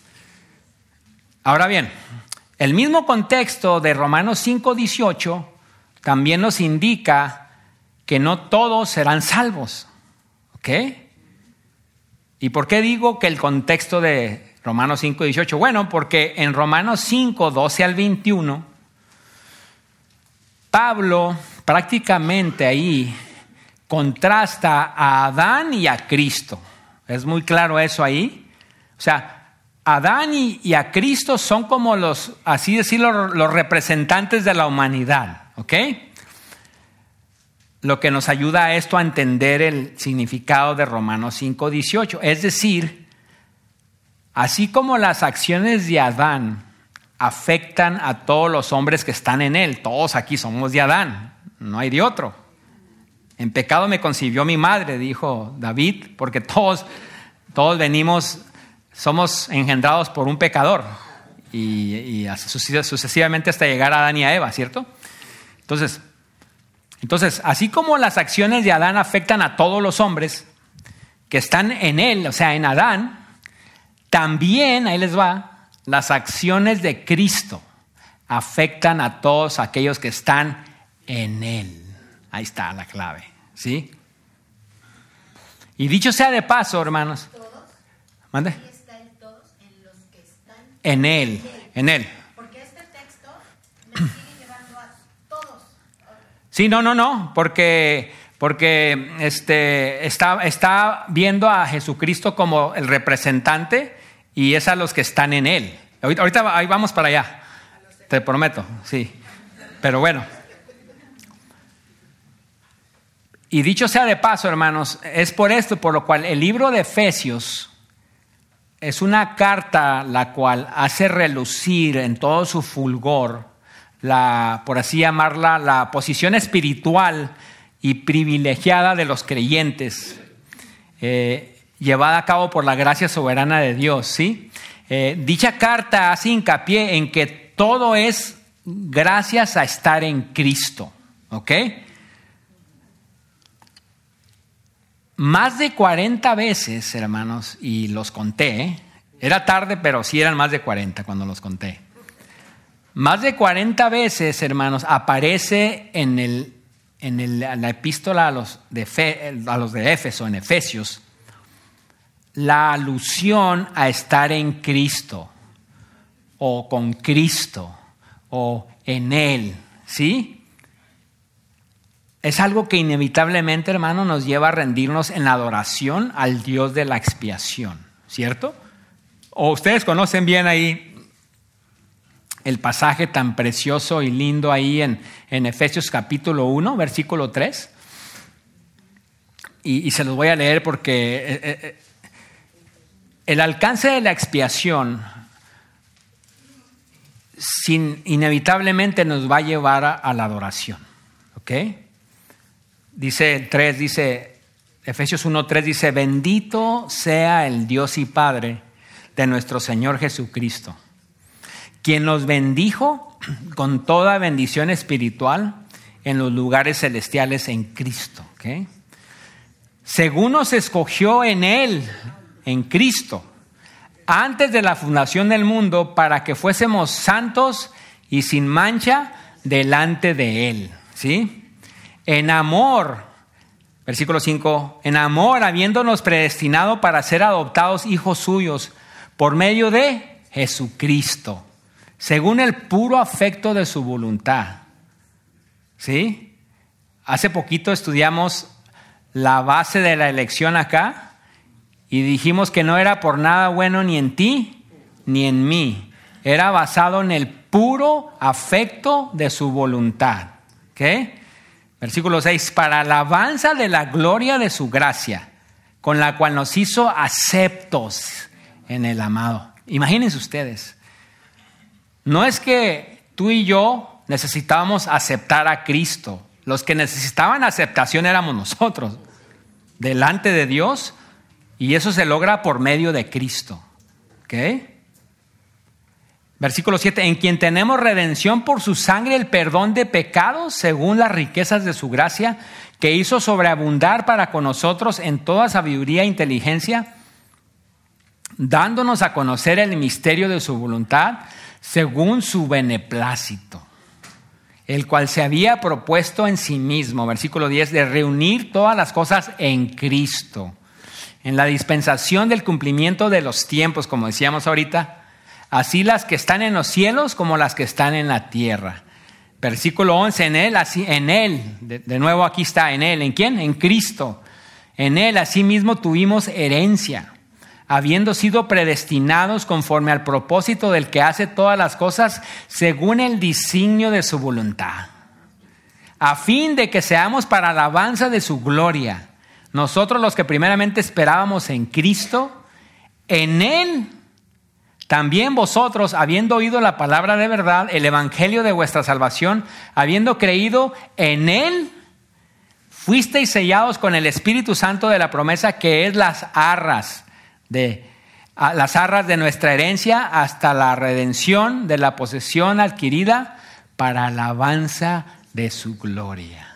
Ahora bien, el mismo contexto de Romanos cinco dieciocho también nos indica que no todos serán salvos, ¿ok? ¿Y por qué digo que el contexto de Romanos cinco dieciocho? Bueno, porque en Romanos cinco doce al veintiuno, Pablo prácticamente ahí contrasta a Adán y a Cristo. Es muy claro eso ahí. O sea, Adán y, y a Cristo son como los, así decirlo, los representantes de la humanidad, ¿ok? Lo que nos ayuda a esto a entender el significado de Romanos cinco dieciocho. Es decir, así como las acciones de Adán afectan a todos los hombres que están en él, todos aquí somos de Adán, no hay de otro. En pecado me concibió mi madre, dijo David, porque todos, todos venimos, somos engendrados por un pecador y, y sucesivamente hasta llegar a Adán y a Eva, ¿cierto? Entonces, entonces, así como las acciones de Adán afectan a todos los hombres que están en él, o sea, en Adán, también, ahí les va, las acciones de Cristo afectan a todos aquellos que están en él. Ahí está la clave, ¿sí? Y dicho sea de paso, hermanos. ¿Todos? ¿Mande? Ahí está el todos en los que están en él, en él. Porque este texto me sigue llevando a todos. Sí, no, no, no, porque, porque este, está, está viendo a Jesucristo como el representante y es a los que están en él. Ahorita, ahorita ahí vamos para allá, te prometo, sí. Pero bueno. Y dicho sea de paso, hermanos, es por esto por lo cual el libro de Efesios es una carta la cual hace relucir en todo su fulgor, la, por así llamarla, la posición espiritual y privilegiada de los creyentes, eh, llevada a cabo por la gracia soberana de Dios, ¿sí? Eh, dicha carta hace hincapié en que todo es gracias a estar en Cristo, ¿ok? Más de cuarenta veces, hermanos, y los conté, ¿eh? Era tarde, pero sí eran más de cuarenta cuando los conté. Más de cuarenta veces, hermanos, aparece en, el, en, el, en la epístola a los, de Fe, a los de Éfeso, en Efesios, la alusión a estar en Cristo, o con Cristo, o en Él, ¿sí? Es algo que inevitablemente, hermano, nos lleva a rendirnos en la adoración al Dios de la expiación, ¿cierto? O ustedes conocen bien ahí el pasaje tan precioso y lindo ahí en, en Efesios capítulo uno, versículo tres. Y, y se los voy a leer porque eh, eh, el alcance de la expiación sin, inevitablemente nos va a llevar a, a la adoración, ¿ok? Dice el tres, dice, Efesios uno tres dice, bendito sea el Dios y Padre de nuestro Señor Jesucristo, quien nos bendijo con toda bendición espiritual en los lugares celestiales en Cristo, ¿ok? Según nos escogió en Él, en Cristo, antes de la fundación del mundo, para que fuésemos santos y sin mancha delante de Él, ¿sí? En amor, versículo cinco, en amor habiéndonos predestinado para ser adoptados hijos suyos por medio de Jesucristo, según el puro afecto de su voluntad. ¿Sí? Hace poquito estudiamos la base de la elección acá y dijimos que no era por nada bueno ni en ti ni en mí. Era basado en el puro afecto de su voluntad. ¿Ok? Versículo seis, para alabanza de la gloria de su gracia, con la cual nos hizo aceptos en el amado. Imagínense ustedes, no es que tú y yo necesitábamos aceptar a Cristo. Los que necesitaban aceptación éramos nosotros, delante de Dios, y eso se logra por medio de Cristo. ¿Ok? Versículo siete, en quien tenemos redención por su sangre, el perdón de pecados, según las riquezas de su gracia, que hizo sobreabundar para con nosotros en toda sabiduría e inteligencia, dándonos a conocer el misterio de su voluntad, según su beneplácito, el cual se había propuesto en sí mismo, versículo diez, de reunir todas las cosas en Cristo, en la dispensación del cumplimiento de los tiempos, como decíamos ahorita, así las que están en los cielos como las que están en la tierra. Versículo once, en Él, así, en Él, de, de nuevo aquí está, en Él, ¿en quién? En Cristo. En Él asimismo tuvimos herencia, habiendo sido predestinados conforme al propósito del que hace todas las cosas según el designio de su voluntad, a fin de que seamos para alabanza de su gloria, nosotros los que primeramente esperábamos en Cristo, en Él también vosotros, habiendo oído la palabra de verdad, el evangelio de vuestra salvación, habiendo creído en Él, fuisteis sellados con el Espíritu Santo de la promesa, que es las arras de las arras de nuestra herencia hasta la redención de la posesión adquirida para alabanza de su gloria.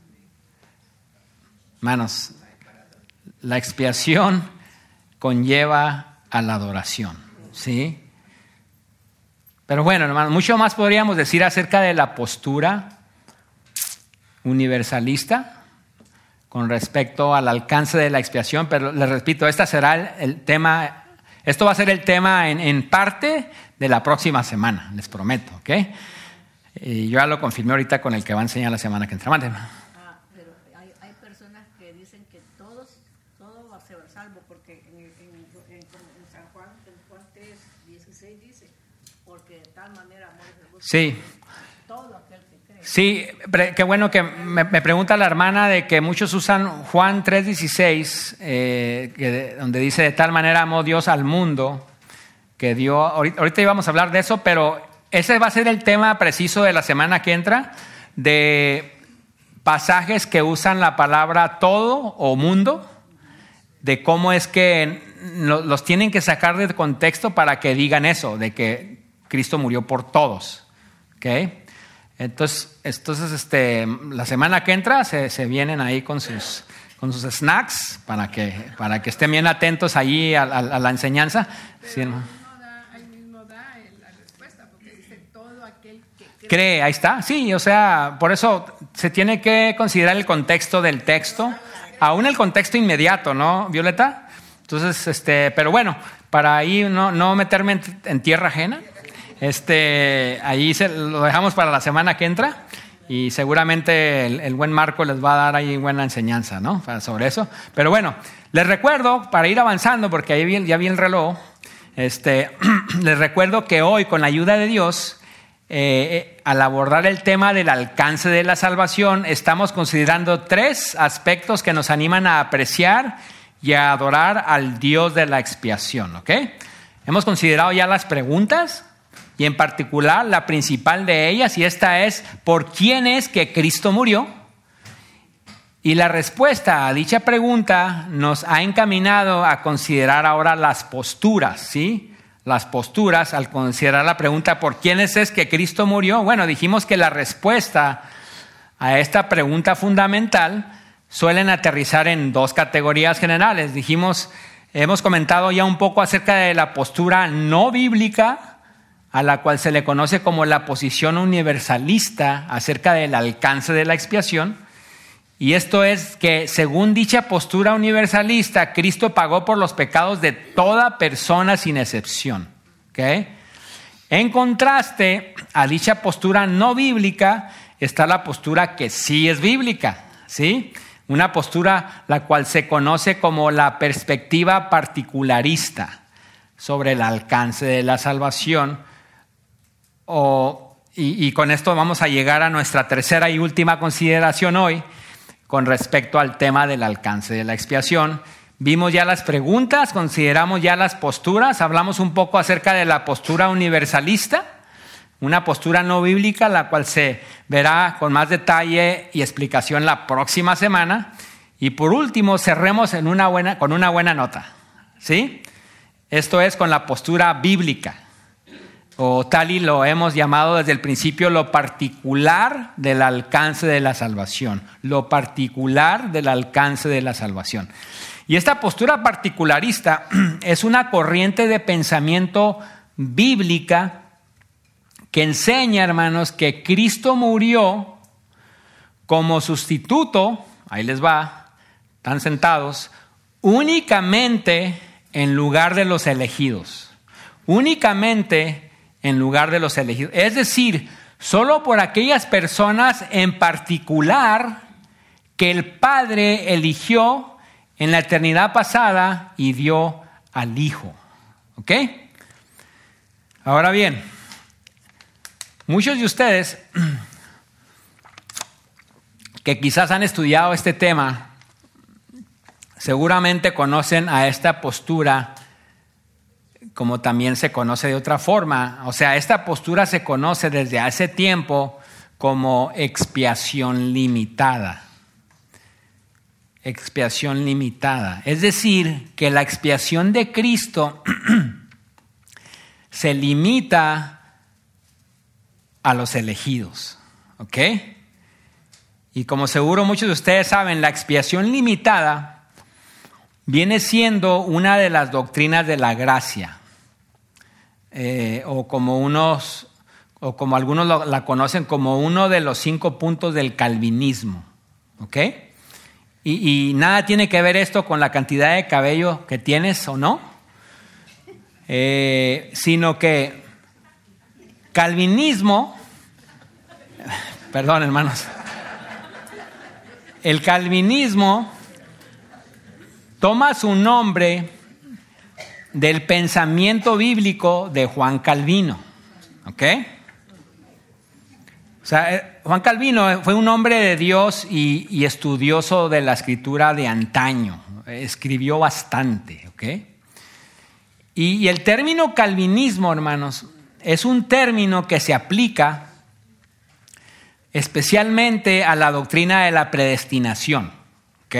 Hermanos, la expiación conlleva a la adoración. ¿Sí? Pero bueno, hermano, mucho más podríamos decir acerca de la postura universalista con respecto al alcance de la expiación, pero les repito, este será el, el tema, esto va a ser el tema en, en parte de la próxima semana, les prometo, ¿ok? Y yo ya lo confirmé ahorita con el que va a enseñar la semana que entra. Mande. Ah, pero hay, hay personas que dicen que todos, todo va a ser salvo, porque en, en, en, en San Juan, en Juan tres, dieciséis dice, porque de tal manera amó Dios al mundo. Sí. Todo aquel que cree. Sí, pre- qué bueno que me, me pregunta la hermana de que muchos usan Juan tres dieciséis, eh, que de- donde dice de tal manera amó Dios al mundo, que dio, ahorita, ahorita íbamos a hablar de eso, pero ese va a ser el tema preciso de la semana que entra, de pasajes que usan la palabra todo o mundo, de cómo es que lo- los tienen que sacar de contexto para que digan eso, de que Cristo murió por todos. ¿Okay? Entonces, entonces este, la semana que entra se, se vienen ahí con sus, con sus snacks para que, para que estén bien atentos allí a, a- a la enseñanza. Sí, hermano. No da, ahí mismo da la respuesta, porque dice todo aquel que cree. Cree, ahí está. Sí, o sea, por eso se tiene que considerar el contexto del texto, aún el contexto inmediato, ¿no, Violeta? Entonces, este, pero bueno, para ahí no, no meterme en, en tierra ajena, este, ahí se, lo dejamos para la semana que entra y seguramente el, el buen Marco les va a dar ahí buena enseñanza, ¿no? Para- sobre eso. Pero bueno, les recuerdo, para ir avanzando, porque ahí vi- ya vi el reloj, este, les recuerdo que hoy, con la ayuda de Dios, eh, al abordar el tema del alcance de la salvación, estamos considerando tres aspectos que nos animan a apreciar y a adorar al Dios de la expiación, ¿ok? Hemos considerado ya las preguntas y en particular la principal de ellas, y esta es: ¿por quién es que Cristo murió? Y la respuesta a dicha pregunta nos ha encaminado a considerar ahora las posturas, ¿sí? Las posturas al considerar la pregunta ¿por quiénes es que Cristo murió? Bueno, dijimos que la respuesta a esta pregunta fundamental suelen aterrizar en dos categorías generales. Dijimos, hemos comentado ya un poco acerca de la postura no bíblica, a la cual se le conoce como la posición universalista acerca del alcance de la expiación. Y esto es que, según dicha postura universalista, Cristo pagó por los pecados de toda persona sin excepción. ¿Okay? En contraste a dicha postura no bíblica está la postura que sí es bíblica, ¿sí? Una postura la cual se conoce como la perspectiva particularista sobre el alcance de la salvación. O, y, y con esto vamos a llegar a nuestra tercera y última consideración hoy con respecto al tema del alcance de la expiación. Vimos ya las preguntas, consideramos ya las posturas, hablamos un poco acerca de la postura universalista, una postura no bíblica, la cual se verá con más detalle y explicación la próxima semana. Y por último, cerremos en una buena, con una buena nota, ¿sí? Esto es con la postura bíblica, o tal y lo hemos llamado desde el principio, lo particular del alcance de la salvación. Lo particular del alcance de la salvación. Y esta postura particularista es una corriente de pensamiento bíblica que enseña, hermanos, que Cristo murió como sustituto, ahí les va, están sentados, únicamente en lugar de los elegidos. Únicamente en lugar de los elegidos. Es decir, solo por aquellas personas en particular que el Padre eligió en la eternidad pasada y dio al Hijo. ¿Ok? Ahora bien, muchos de ustedes que quizás han estudiado este tema, seguramente conocen a esta postura como también se conoce de otra forma. O sea, esta postura se conoce desde hace tiempo como expiación limitada. Expiación limitada. Es decir, que la expiación de Cristo se limita a los elegidos. ¿Ok? Y como seguro muchos de ustedes saben, la expiación limitada viene siendo una de las doctrinas de la gracia. Eh, o como unos, o como algunos lo, la conocen como uno de los cinco puntos del calvinismo, ¿ok? Y, y nada tiene que ver esto con la cantidad de cabello que tienes o no, eh, sino que calvinismo, perdón hermanos, el calvinismo toma su nombre del pensamiento bíblico de Juan Calvino, ¿Ok? O sea, Juan Calvino fue un hombre de Dios y, y estudioso de la escritura de antaño. Escribió bastante, ¿ok? Y, y el término calvinismo, hermanos, es un término que se aplica especialmente a la doctrina de la predestinación, ¿ok?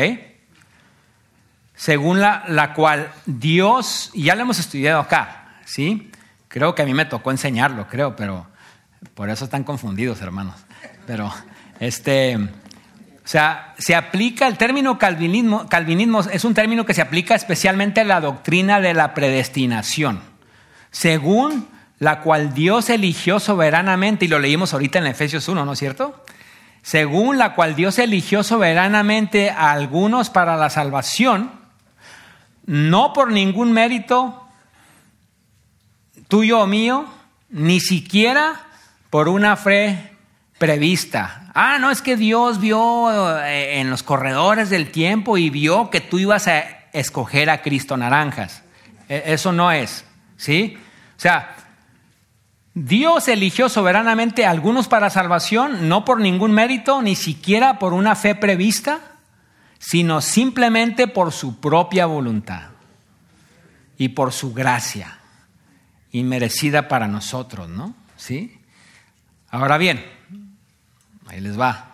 Según la, la cual Dios, y ya lo hemos estudiado acá, ¿sí? Creo que a mí me tocó enseñarlo, creo, pero por eso están confundidos, hermanos. Pero, este, o sea, se aplica el término calvinismo, calvinismo es un término que se aplica especialmente a la doctrina de la predestinación, según la cual Dios eligió soberanamente, y lo leímos ahorita en Efesios uno, ¿no es cierto? Según la cual Dios eligió soberanamente a algunos para la salvación, no por ningún mérito tuyo o mío, ni siquiera por una fe prevista. Ah, no, es que Dios vio en los corredores del tiempo y vio que tú ibas a escoger a Cristo Naranjas. Eso no es, ¿sí? O sea, Dios eligió soberanamente a algunos para salvación, no por ningún mérito, ni siquiera por una fe prevista, sino simplemente por su propia voluntad y por su gracia inmerecida para nosotros, ¿no? ¿Sí? Ahora bien, ahí les va.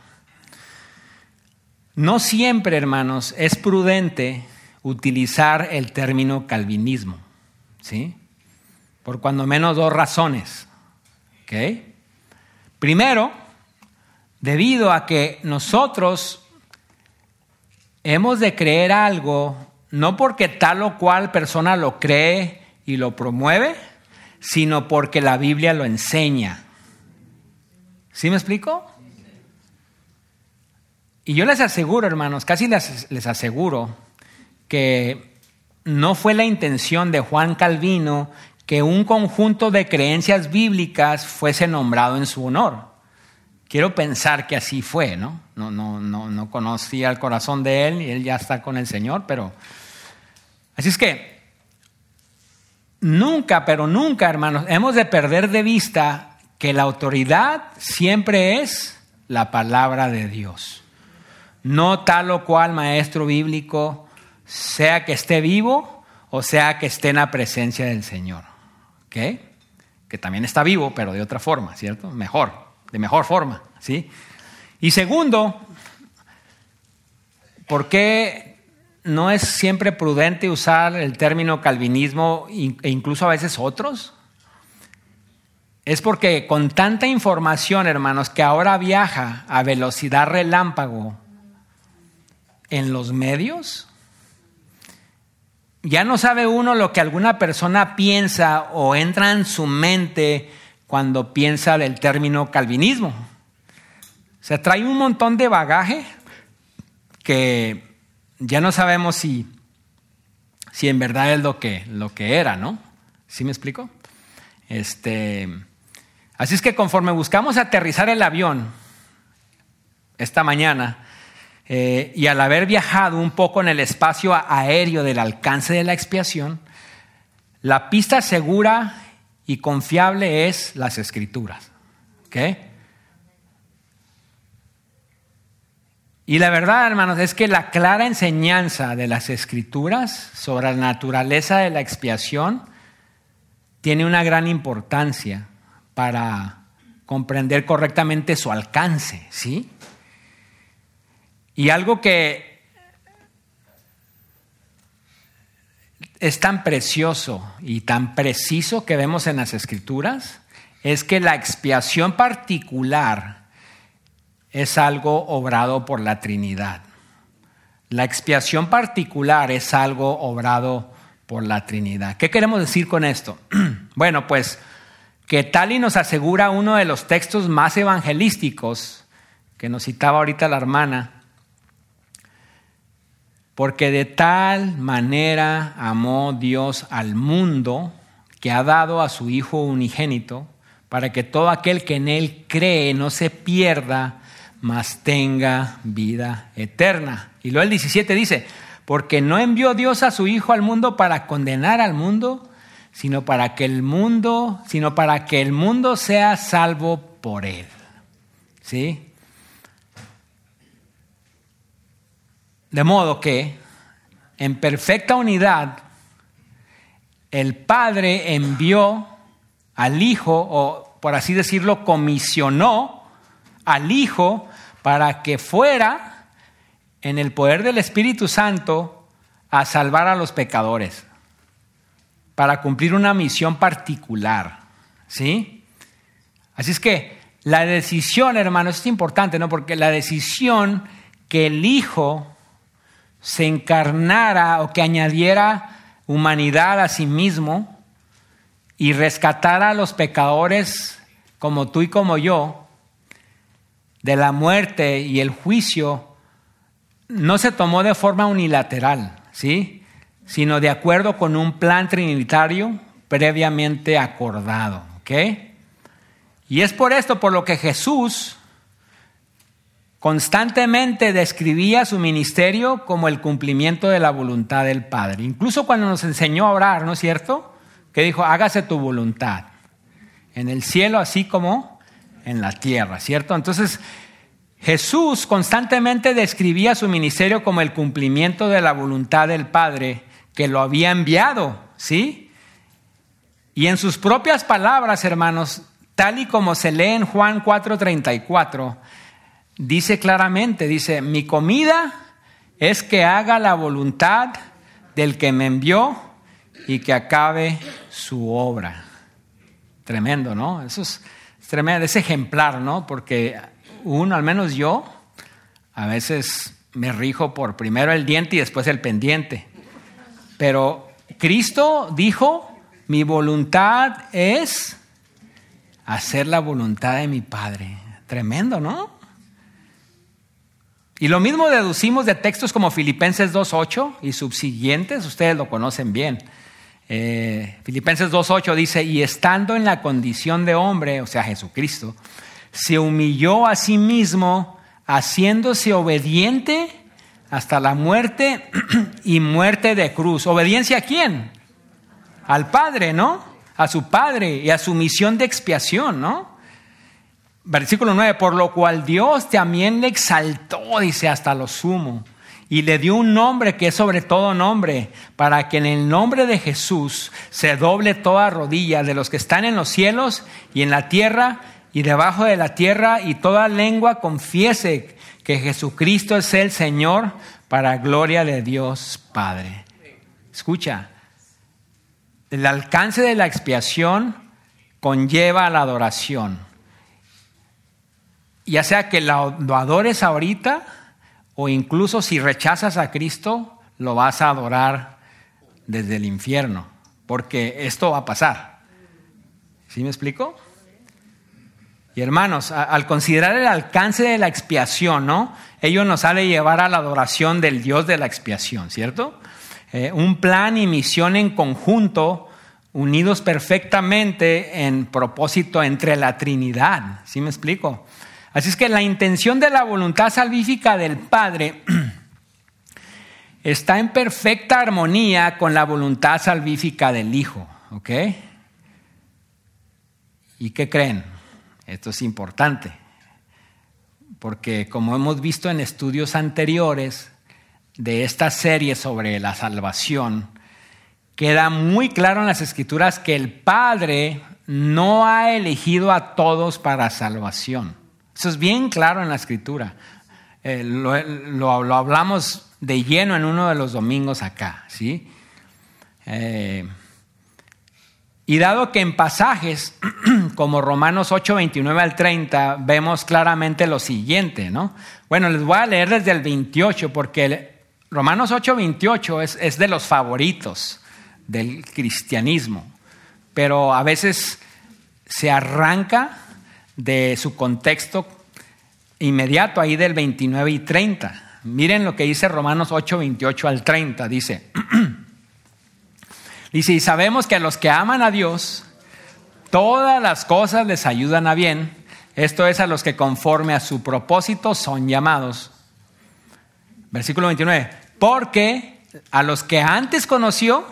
No siempre, hermanos, es prudente utilizar el término calvinismo, ¿sí? Por cuando menos dos razones, ¿ok? Primero, debido a que nosotros hemos de creer algo, no porque tal o cual persona lo cree y lo promueve, sino porque la Biblia lo enseña. ¿Sí me explico? Y yo les aseguro, hermanos, casi les, les aseguro que no fue la intención de Juan Calvino que un conjunto de creencias bíblicas fuese nombrado en su honor. Quiero pensar que así fue, ¿no? No, no, no, no conocía el corazón de él y él ya está con el Señor, pero... Así es que nunca, pero nunca, hermanos, hemos de perder de vista que la autoridad siempre es la palabra de Dios. No tal o cual maestro bíblico, sea que esté vivo o sea que esté en la presencia del Señor. ¿Ok? Que también está vivo, pero de otra forma, ¿cierto? Mejor, de mejor forma, ¿sí? Y segundo, ¿por qué no es siempre prudente usar el término calvinismo e incluso a veces otros? Es porque con tanta información, hermanos, que ahora viaja a velocidad relámpago en los medios, ya no sabe uno lo que alguna persona piensa o entra en su mente cuando piensa del término calvinismo. O sea, trae un montón de bagaje que ya no sabemos si, si en verdad es lo que, lo que era, ¿no? ¿Sí me explico? Este, así es que conforme buscamos aterrizar el avión esta mañana, Eh, y al haber viajado un poco en el espacio aéreo del alcance de la expiación, la pista segura y confiable es las Escrituras. ¿Ok? Y la verdad, hermanos, es que la clara enseñanza de las Escrituras sobre la naturaleza de la expiación tiene una gran importancia para comprender correctamente su alcance, ¿sí? Y algo que es tan precioso y tan preciso que vemos en las Escrituras es que la expiación particular es algo obrado por la Trinidad. La expiación particular es algo obrado por la Trinidad. ¿Qué queremos decir con esto? Bueno, pues que tal y nos asegura uno de los textos más evangelísticos que nos citaba ahorita la hermana. Porque de tal manera amó Dios al mundo que ha dado a su Hijo unigénito para que todo aquel que en Él cree no se pierda, mas tenga vida eterna. Y luego el diecisiete dice, porque no envió Dios a su Hijo al mundo para condenar al mundo, sino para que el mundo, sino para que el mundo sea salvo por él. ¿Sí? De modo que, en perfecta unidad, el Padre envió al Hijo, o por así decirlo, comisionó al Hijo para que fuera, en el poder del Espíritu Santo, a salvar a los pecadores, para cumplir una misión particular. ¿Sí? Así es que la decisión, hermanos, es importante, ¿no? Porque la decisión que el Hijo se encarnara o que añadiera humanidad a sí mismo y rescatara a los pecadores como tú y como yo de la muerte y el juicio, no se tomó de forma unilateral, ¿sí? Sino de acuerdo con un plan trinitario previamente acordado, ¿ok? Y es por esto por lo que Jesús constantemente describía su ministerio como el cumplimiento de la voluntad del Padre. Incluso cuando nos enseñó a orar, ¿no es cierto? Que dijo, hágase tu voluntad, en el cielo así como en la tierra, ¿cierto? Entonces, Jesús constantemente describía su ministerio como el cumplimiento de la voluntad del Padre que lo había enviado, ¿sí? Y en sus propias palabras, hermanos, tal y como se lee en Juan cuatro treinta y cuatro, dice claramente, dice, mi comida es que haga la voluntad del que me envió y que acabe su obra. Tremendo, ¿no? Eso es, es tremendo, es ejemplar, ¿no? Porque uno, al menos yo, a veces me rijo por primero el diente y después el pendiente. Pero Cristo dijo, mi voluntad es hacer la voluntad de mi Padre. Tremendo, ¿no? Y lo mismo deducimos de textos como Filipenses dos ocho y subsiguientes, ustedes lo conocen bien. Eh, Filipenses dos ocho dice, y estando en la condición de hombre, o sea Jesucristo, se humilló a sí mismo, haciéndose obediente hasta la muerte y muerte de cruz. ¿Obediencia a quién? Al Padre, ¿no? A su Padre y a su misión de expiación, ¿no? Versículo nueve, por lo cual Dios también le exaltó, dice, hasta lo sumo, y le dio un nombre que es sobre todo nombre, para que en el nombre de Jesús se doble toda rodilla de los que están en los cielos y en la tierra y debajo de la tierra, y toda lengua confiese que Jesucristo es el Señor, para gloria de Dios Padre. Escucha, el alcance de la expiación conlleva la adoración. Ya sea que lo, lo adores ahorita o incluso si rechazas a Cristo, lo vas a adorar desde el infierno, porque esto va a pasar. ¿Sí me explico? Y hermanos, a, al considerar el alcance de la expiación, ¿no? Ello nos ha de llevar a la adoración del Dios de la expiación, ¿cierto? Eh, un plan y misión en conjunto, unidos perfectamente en propósito entre la Trinidad. ¿Sí me explico? Así es que la intención de la voluntad salvífica del Padre está en perfecta armonía con la voluntad salvífica del Hijo, ¿ok? ¿Y qué creen? Esto es importante, porque como hemos visto en estudios anteriores de esta serie sobre la salvación, queda muy claro en las Escrituras que el Padre no ha elegido a todos para salvación. Eso es bien claro en la Escritura. Eh, lo, lo, lo hablamos de lleno en uno de los domingos acá, ¿sí? Eh, y dado que en pasajes como Romanos ocho, veintinueve al treinta vemos claramente lo siguiente, ¿no? Bueno, les voy a leer desde el veintiocho porque el, Romanos ocho, veintiocho es, es de los favoritos del cristianismo, pero a veces se arranca de su contexto inmediato ahí del veintinueve y treinta. Miren lo que dice Romanos ocho, veintiocho al treinta. Dice, dice, y sabemos que a los que aman a Dios, todas las cosas les ayudan a bien. Esto es, a los que conforme a su propósito son llamados. Versículo veintinueve. Porque a los que antes conoció,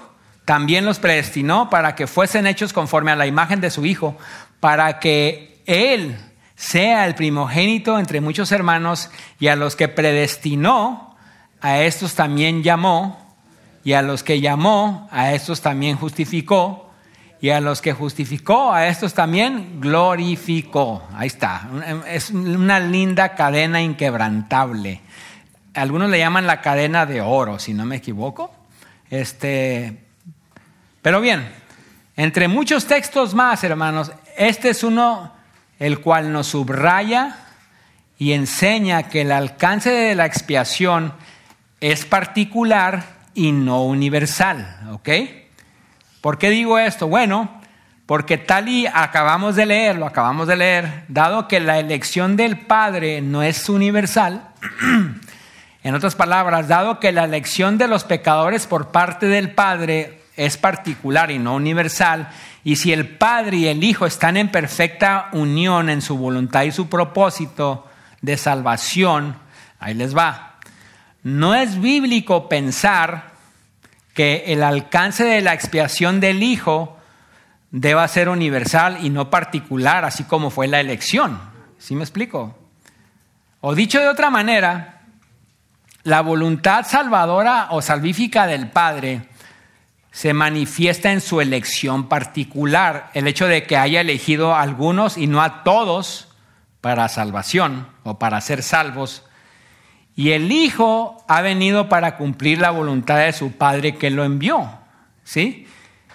también los predestinó para que fuesen hechos conforme a la imagen de su Hijo, para que Él sea el primogénito entre muchos hermanos, y a los que predestinó, a estos también llamó, y a los que llamó, a estos también justificó, y a los que justificó, a estos también glorificó. Ahí está, es una linda cadena inquebrantable. Algunos le llaman la cadena de oro, si no me equivoco. Este, pero bien, entre muchos textos más, hermanos, este es uno el cual nos subraya y enseña que el alcance de la expiación es particular y no universal, ¿ok? ¿Por qué digo esto? Bueno, porque tal y acabamos de leer, lo acabamos de leer, dado que la elección del Padre no es universal, en otras palabras, dado que la elección de los pecadores por parte del Padre es particular y no universal, y si el Padre y el Hijo están en perfecta unión en su voluntad y su propósito de salvación, ahí les va. No es bíblico pensar que el alcance de la expiación del Hijo deba ser universal y no particular, así como fue la elección. ¿Sí me explico? O dicho de otra manera, la voluntad salvadora o salvífica del Padre se manifiesta en su elección particular, el hecho de que haya elegido a algunos y no a todos para salvación o para ser salvos. Y el Hijo ha venido para cumplir la voluntad de su Padre que lo envió, ¿sí?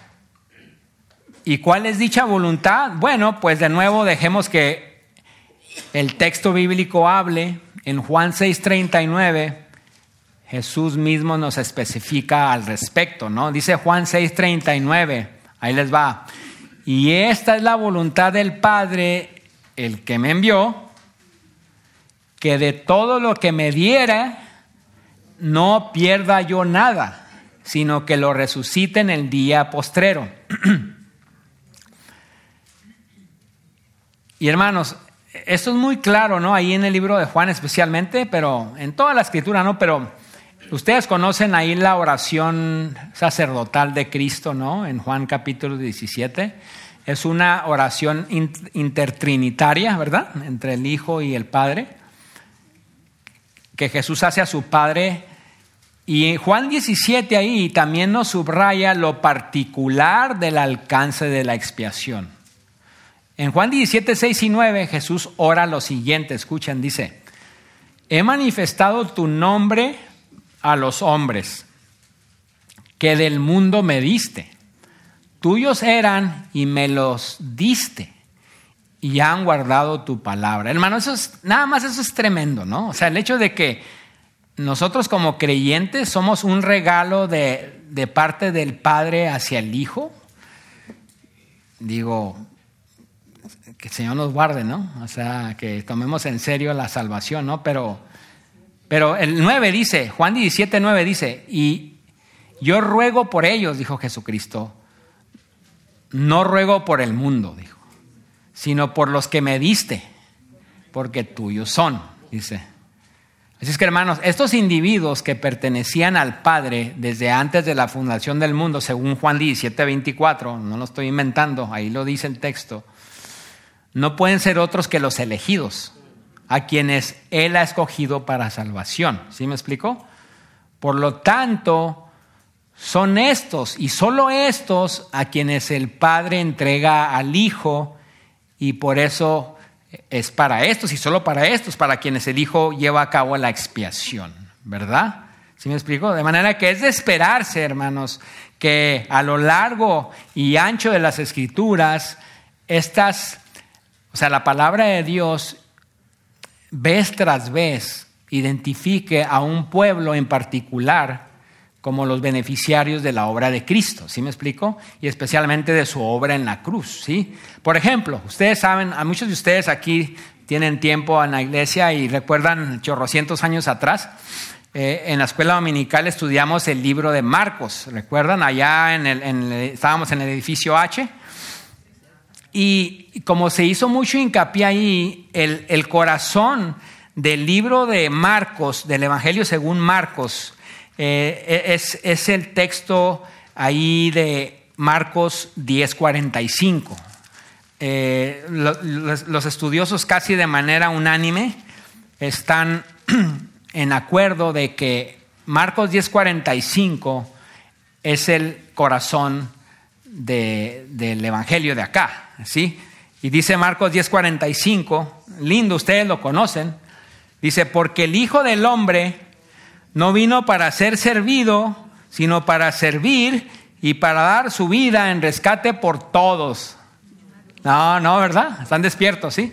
¿Y cuál es dicha voluntad? Bueno, pues de nuevo dejemos que el texto bíblico hable. En Juan seis treinta y nueve, Jesús mismo nos especifica al respecto, ¿no? Dice Juan seis treinta y nueve, ahí les va. Y esta es la voluntad del Padre, el que me envió, que de todo lo que me diera, no pierda yo nada, sino que lo resucite en el día postrero. Y hermanos, esto es muy claro, ¿no? Ahí en el libro de Juan especialmente, pero en toda la escritura, ¿no? Pero ustedes conocen ahí la oración sacerdotal de Cristo, ¿no? En Juan capítulo diecisiete. Es una oración intertrinitaria, ¿verdad? Entre el Hijo y el Padre, que Jesús hace a su Padre. Y en Juan diecisiete ahí también nos subraya lo particular del alcance de la expiación. En Juan diecisiete, seis y nueve, Jesús ora lo siguiente, escuchen, dice: he manifestado tu nombre a los hombres, que del mundo me diste. Tuyos eran y me los diste, y han guardado tu palabra. Hermano, eso es, nada más eso es tremendo, ¿no? O sea, el hecho de que nosotros como creyentes somos un regalo de, de parte del Padre hacia el Hijo. Digo, que el Señor nos guarde, ¿no? O sea, que tomemos en serio la salvación, ¿no? Pero, pero el nueve dice, Juan diecisiete, nueve dice, y yo ruego por ellos, dijo Jesucristo, no ruego por el mundo, dijo, sino por los que me diste, porque tuyos son, dice. Así es que, hermanos, estos individuos que pertenecían al Padre desde antes de la fundación del mundo, según Juan diecisiete, veinticuatro, no lo estoy inventando, ahí lo dice el texto, no pueden ser otros que los elegidos, a quienes Él ha escogido para salvación. ¿Sí me explico? Por lo tanto, son estos y solo estos a quienes el Padre entrega al Hijo, y por eso es para estos y solo para estos, para quienes el Hijo lleva a cabo la expiación, ¿verdad? ¿Sí me explico? De manera que es de esperarse, hermanos, que a lo largo y ancho de las Escrituras, estas, o sea, la palabra de Dios, vez tras vez, identifique a un pueblo en particular como los beneficiarios de la obra de Cristo, ¿sí me explico? Y especialmente de su obra en la cruz, ¿sí? Por ejemplo, ustedes saben, a muchos de ustedes aquí tienen tiempo en la iglesia y recuerdan chorrocientos años atrás, eh, en la escuela dominical estudiamos el libro de Marcos, ¿recuerdan? Allá en el, en el, estábamos en el edificio H, y como se hizo mucho hincapié ahí, el, el corazón del libro de Marcos, del Evangelio según Marcos, Eh, es, es el texto ahí de Marcos diez cuarenta y cinco. Eh, lo, los, los estudiosos casi de manera unánime están en acuerdo de que Marcos diez cuarenta y cinco es el corazón de, del evangelio de acá, ¿sí? Y dice Marcos diez cuarenta y cinco, lindo, ustedes lo conocen, dice, porque el Hijo del Hombre no vino para ser servido, sino para servir y para dar su vida en rescate por todos. No, no, ¿verdad? Están despiertos, ¿sí?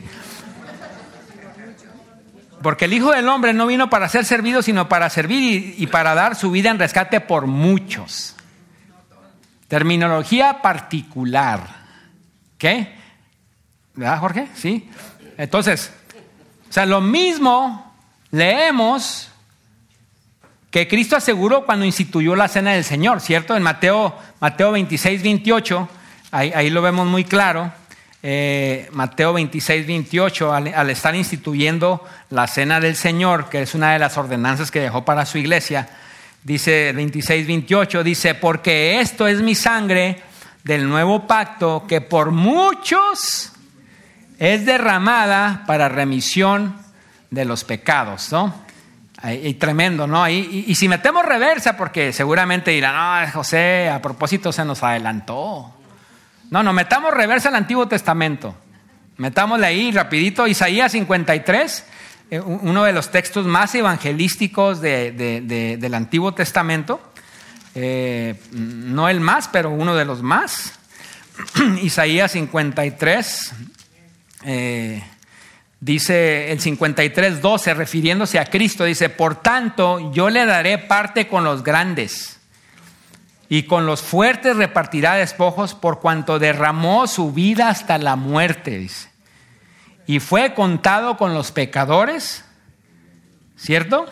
Porque el Hijo del Hombre no vino para ser servido, sino para servir y, y para dar su vida en rescate por muchos. Terminología particular. ¿Qué? ¿Verdad, Jorge? Sí. Entonces, o sea, lo mismo leemos que Cristo aseguró cuando instituyó la cena del Señor, ¿cierto? En Mateo, Mateo veintiséis, veintiocho, ahí, ahí lo vemos muy claro. Eh, Mateo veintiséis, veintiocho, al, al estar instituyendo la cena del Señor, que es una de las ordenanzas que dejó para su iglesia, dice veintiséis, veintiocho, dice, porque esto es mi sangre del nuevo pacto que por muchos es derramada para remisión de los pecados, ¿no? Y tremendo, ¿no? Y, y, y si metemos reversa, porque seguramente dirán, no, José, a propósito se nos adelantó. No, no, metamos reversa al Antiguo Testamento. Metámosle ahí rapidito, Isaías cincuenta y tres, eh, uno de los textos más evangelísticos de, de, de, del Antiguo Testamento. Eh, no el más, pero uno de los más. Isaías cincuenta y tres, eh, dice el cincuenta y tres, doce, refiriéndose a Cristo, dice, por tanto, yo le daré parte con los grandes y con los fuertes repartirá despojos por cuanto derramó su vida hasta la muerte, dice. Y fue contado con los pecadores, ¿cierto?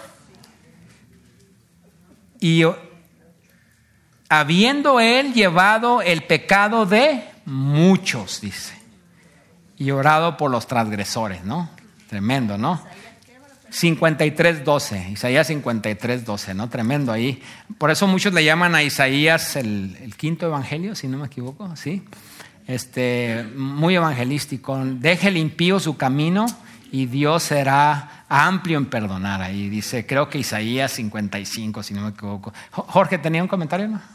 Y habiendo él llevado el pecado de muchos, dice, y orado por los transgresores, ¿no? Tremendo, ¿no? cincuenta y tres, doce, Isaías cincuenta y tres, doce, ¿no? Tremendo ahí. Por eso muchos le llaman a Isaías el, el quinto evangelio, si no me equivoco, ¿sí? Este, muy evangelístico. Deje el impío su camino y Dios será amplio en perdonar. Ahí dice, creo que Isaías cincuenta y cinco, si no me equivoco. Jorge, ¿tenía un comentario, no?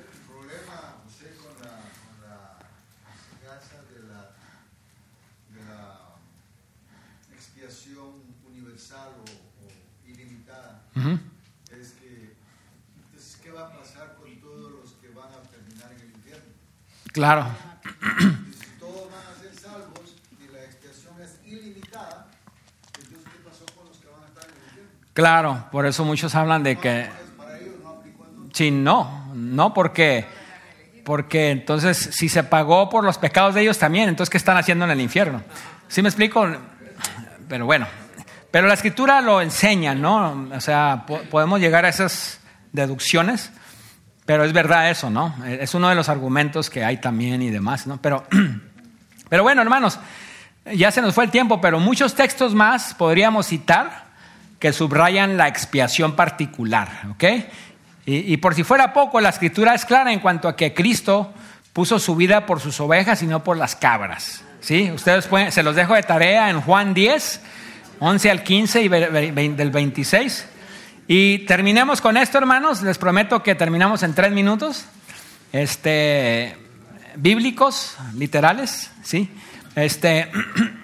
Uh-huh. Es que, entonces, ¿qué va a pasar con todos los que van a terminar en el infierno? Claro. Si todos van a ser salvos y la expiación es ilimitada, entonces, ¿qué pasó con los que van a estar en el infierno? Claro, por eso muchos hablan de que... Para ellos no aplicó entonces. Sí, no, no porque, porque entonces si se pagó por los pecados de ellos también, entonces ¿qué están haciendo en el infierno? ¿Sí me explico? Pero bueno... Pero la Escritura lo enseña, ¿no? O sea, po- podemos llegar a esas deducciones, pero es verdad eso, ¿no? Es uno de los argumentos que hay también y demás, ¿no? Pero, pero bueno, hermanos, ya se nos fue el tiempo, pero muchos textos más podríamos citar que subrayan la expiación particular, ¿ok? Y, y por si fuera poco, la Escritura es clara en cuanto a que Cristo puso su vida por sus ovejas y no por las cabras, ¿sí? Ustedes pueden, se los dejo de tarea en Juan diez, once al quince y del veintiséis. Y terminemos con esto, hermanos. Les prometo que terminamos en tres minutos. Este, bíblicos, literales, ¿sí? Este,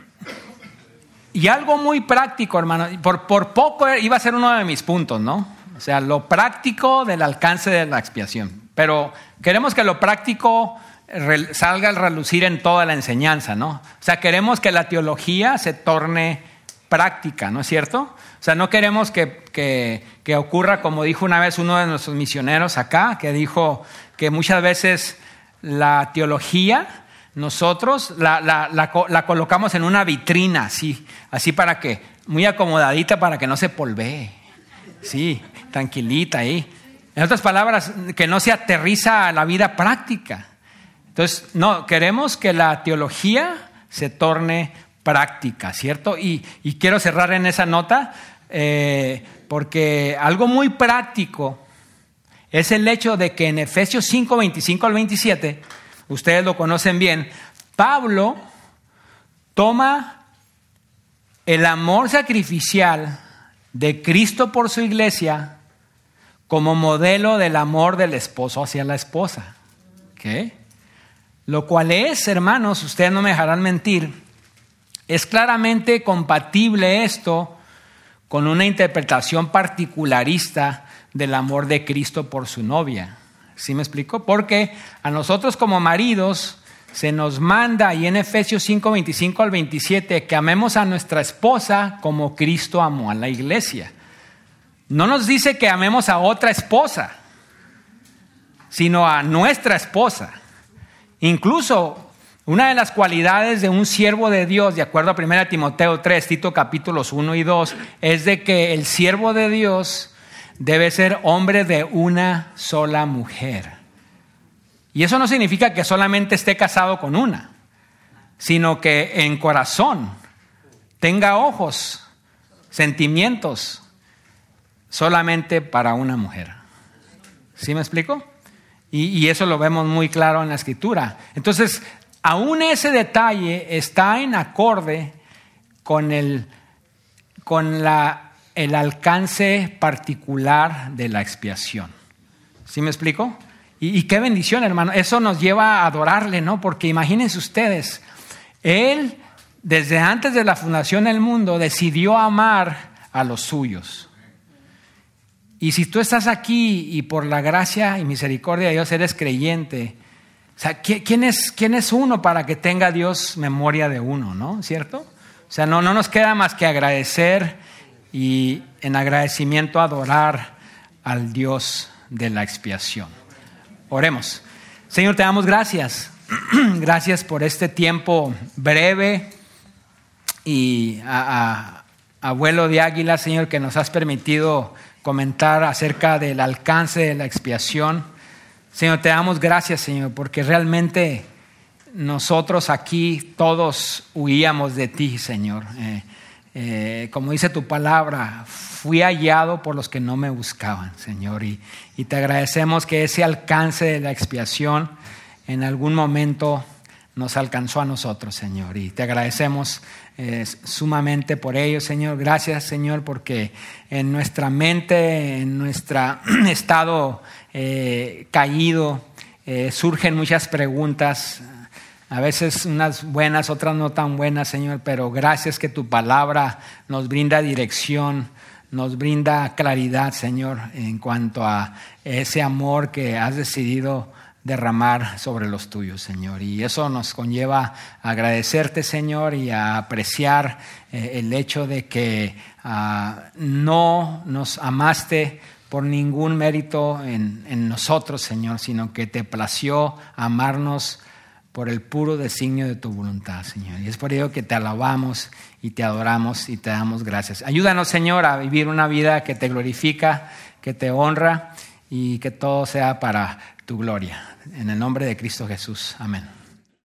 y algo muy práctico, hermanos. Por, por poco iba a ser uno de mis puntos, ¿no? O sea, lo práctico del alcance de la expiación. Pero queremos que lo práctico salga al relucir en toda la enseñanza, ¿no? O sea, queremos que la teología se torne práctica, ¿no es cierto? O sea, no queremos que, que, que ocurra como dijo una vez uno de nuestros misioneros acá, que dijo que muchas veces la teología nosotros la, la, la, la colocamos en una vitrina, así, así para que, muy acomodadita para que no se polvee, sí, tranquilita ahí. En otras palabras, que no se aterriza a la vida práctica. Entonces, no, queremos que la teología se torne práctica, ¿cierto? Y, y quiero cerrar en esa nota, eh, porque algo muy práctico es el hecho de que en Efesios cinco, veinticinco al veintisiete, ustedes lo conocen bien, Pablo toma el amor sacrificial de Cristo por su iglesia como modelo del amor del esposo hacia la esposa. ¿Okay? Lo cual es, hermanos, ustedes no me dejarán mentir, es claramente compatible esto con una interpretación particularista del amor de Cristo por su novia. ¿Sí me explico? Porque a nosotros como maridos se nos manda, y en Efesios cinco, veinticinco al veintisiete, que amemos a nuestra esposa como Cristo amó a la iglesia. No nos dice que amemos a otra esposa, sino a nuestra esposa. Incluso una de las cualidades de un siervo de Dios, de acuerdo a primera Timoteo tres, Tito capítulos uno y dos, es de que el siervo de Dios debe ser hombre de una sola mujer. Y eso no significa que solamente esté casado con una, sino que en corazón tenga ojos, sentimientos, solamente para una mujer. ¿Sí me explico? Y, y eso lo vemos muy claro en la Escritura. Entonces, aún ese detalle está en acorde con el, con la, el alcance particular de la expiación. ¿Sí me explico? Y, y qué bendición, hermano. Eso nos lleva a adorarle, ¿no? Porque imagínense ustedes, Él, desde antes de la fundación del mundo, decidió amar a los suyos. Y si tú estás aquí y por la gracia y misericordia de Dios eres creyente, o sea, ¿quién es, quién es uno para que tenga Dios memoria de uno, ¿no? ¿Cierto? O sea, no, no nos queda más que agradecer y en agradecimiento adorar al Dios de la expiación. Oremos. Señor, te damos gracias. Gracias por este tiempo breve y a, a, abuelo de águila, Señor, que nos has permitido comentar acerca del alcance de la expiación. Señor, te damos gracias, Señor, porque realmente nosotros aquí todos huíamos de ti, Señor. Eh, eh, como dice tu palabra, fui hallado por los que no me buscaban, Señor. Y, y te agradecemos que ese alcance de la expiación en algún momento nos alcanzó a nosotros, Señor. Y te agradecemos eh, sumamente por ello, Señor. Gracias, Señor, porque en nuestra mente, en nuestro estado eh, caído, eh, surgen muchas preguntas. A veces unas buenas, otras no tan buenas, Señor. Pero gracias que tu palabra nos brinda dirección, nos brinda claridad, Señor, en cuanto a ese amor que has decidido derramar sobre los tuyos, Señor. Y eso nos conlleva a agradecerte, Señor, y a apreciar eh, el hecho de que uh, no nos amaste por ningún mérito en, en nosotros, Señor, sino que te plació amarnos por el puro designio de tu voluntad, Señor. Y es por ello que te alabamos y te adoramos y te damos gracias. Ayúdanos, Señor, a vivir una vida que te glorifica, que te honra y que todo sea para tu gloria. En el nombre de Cristo Jesús. Amén.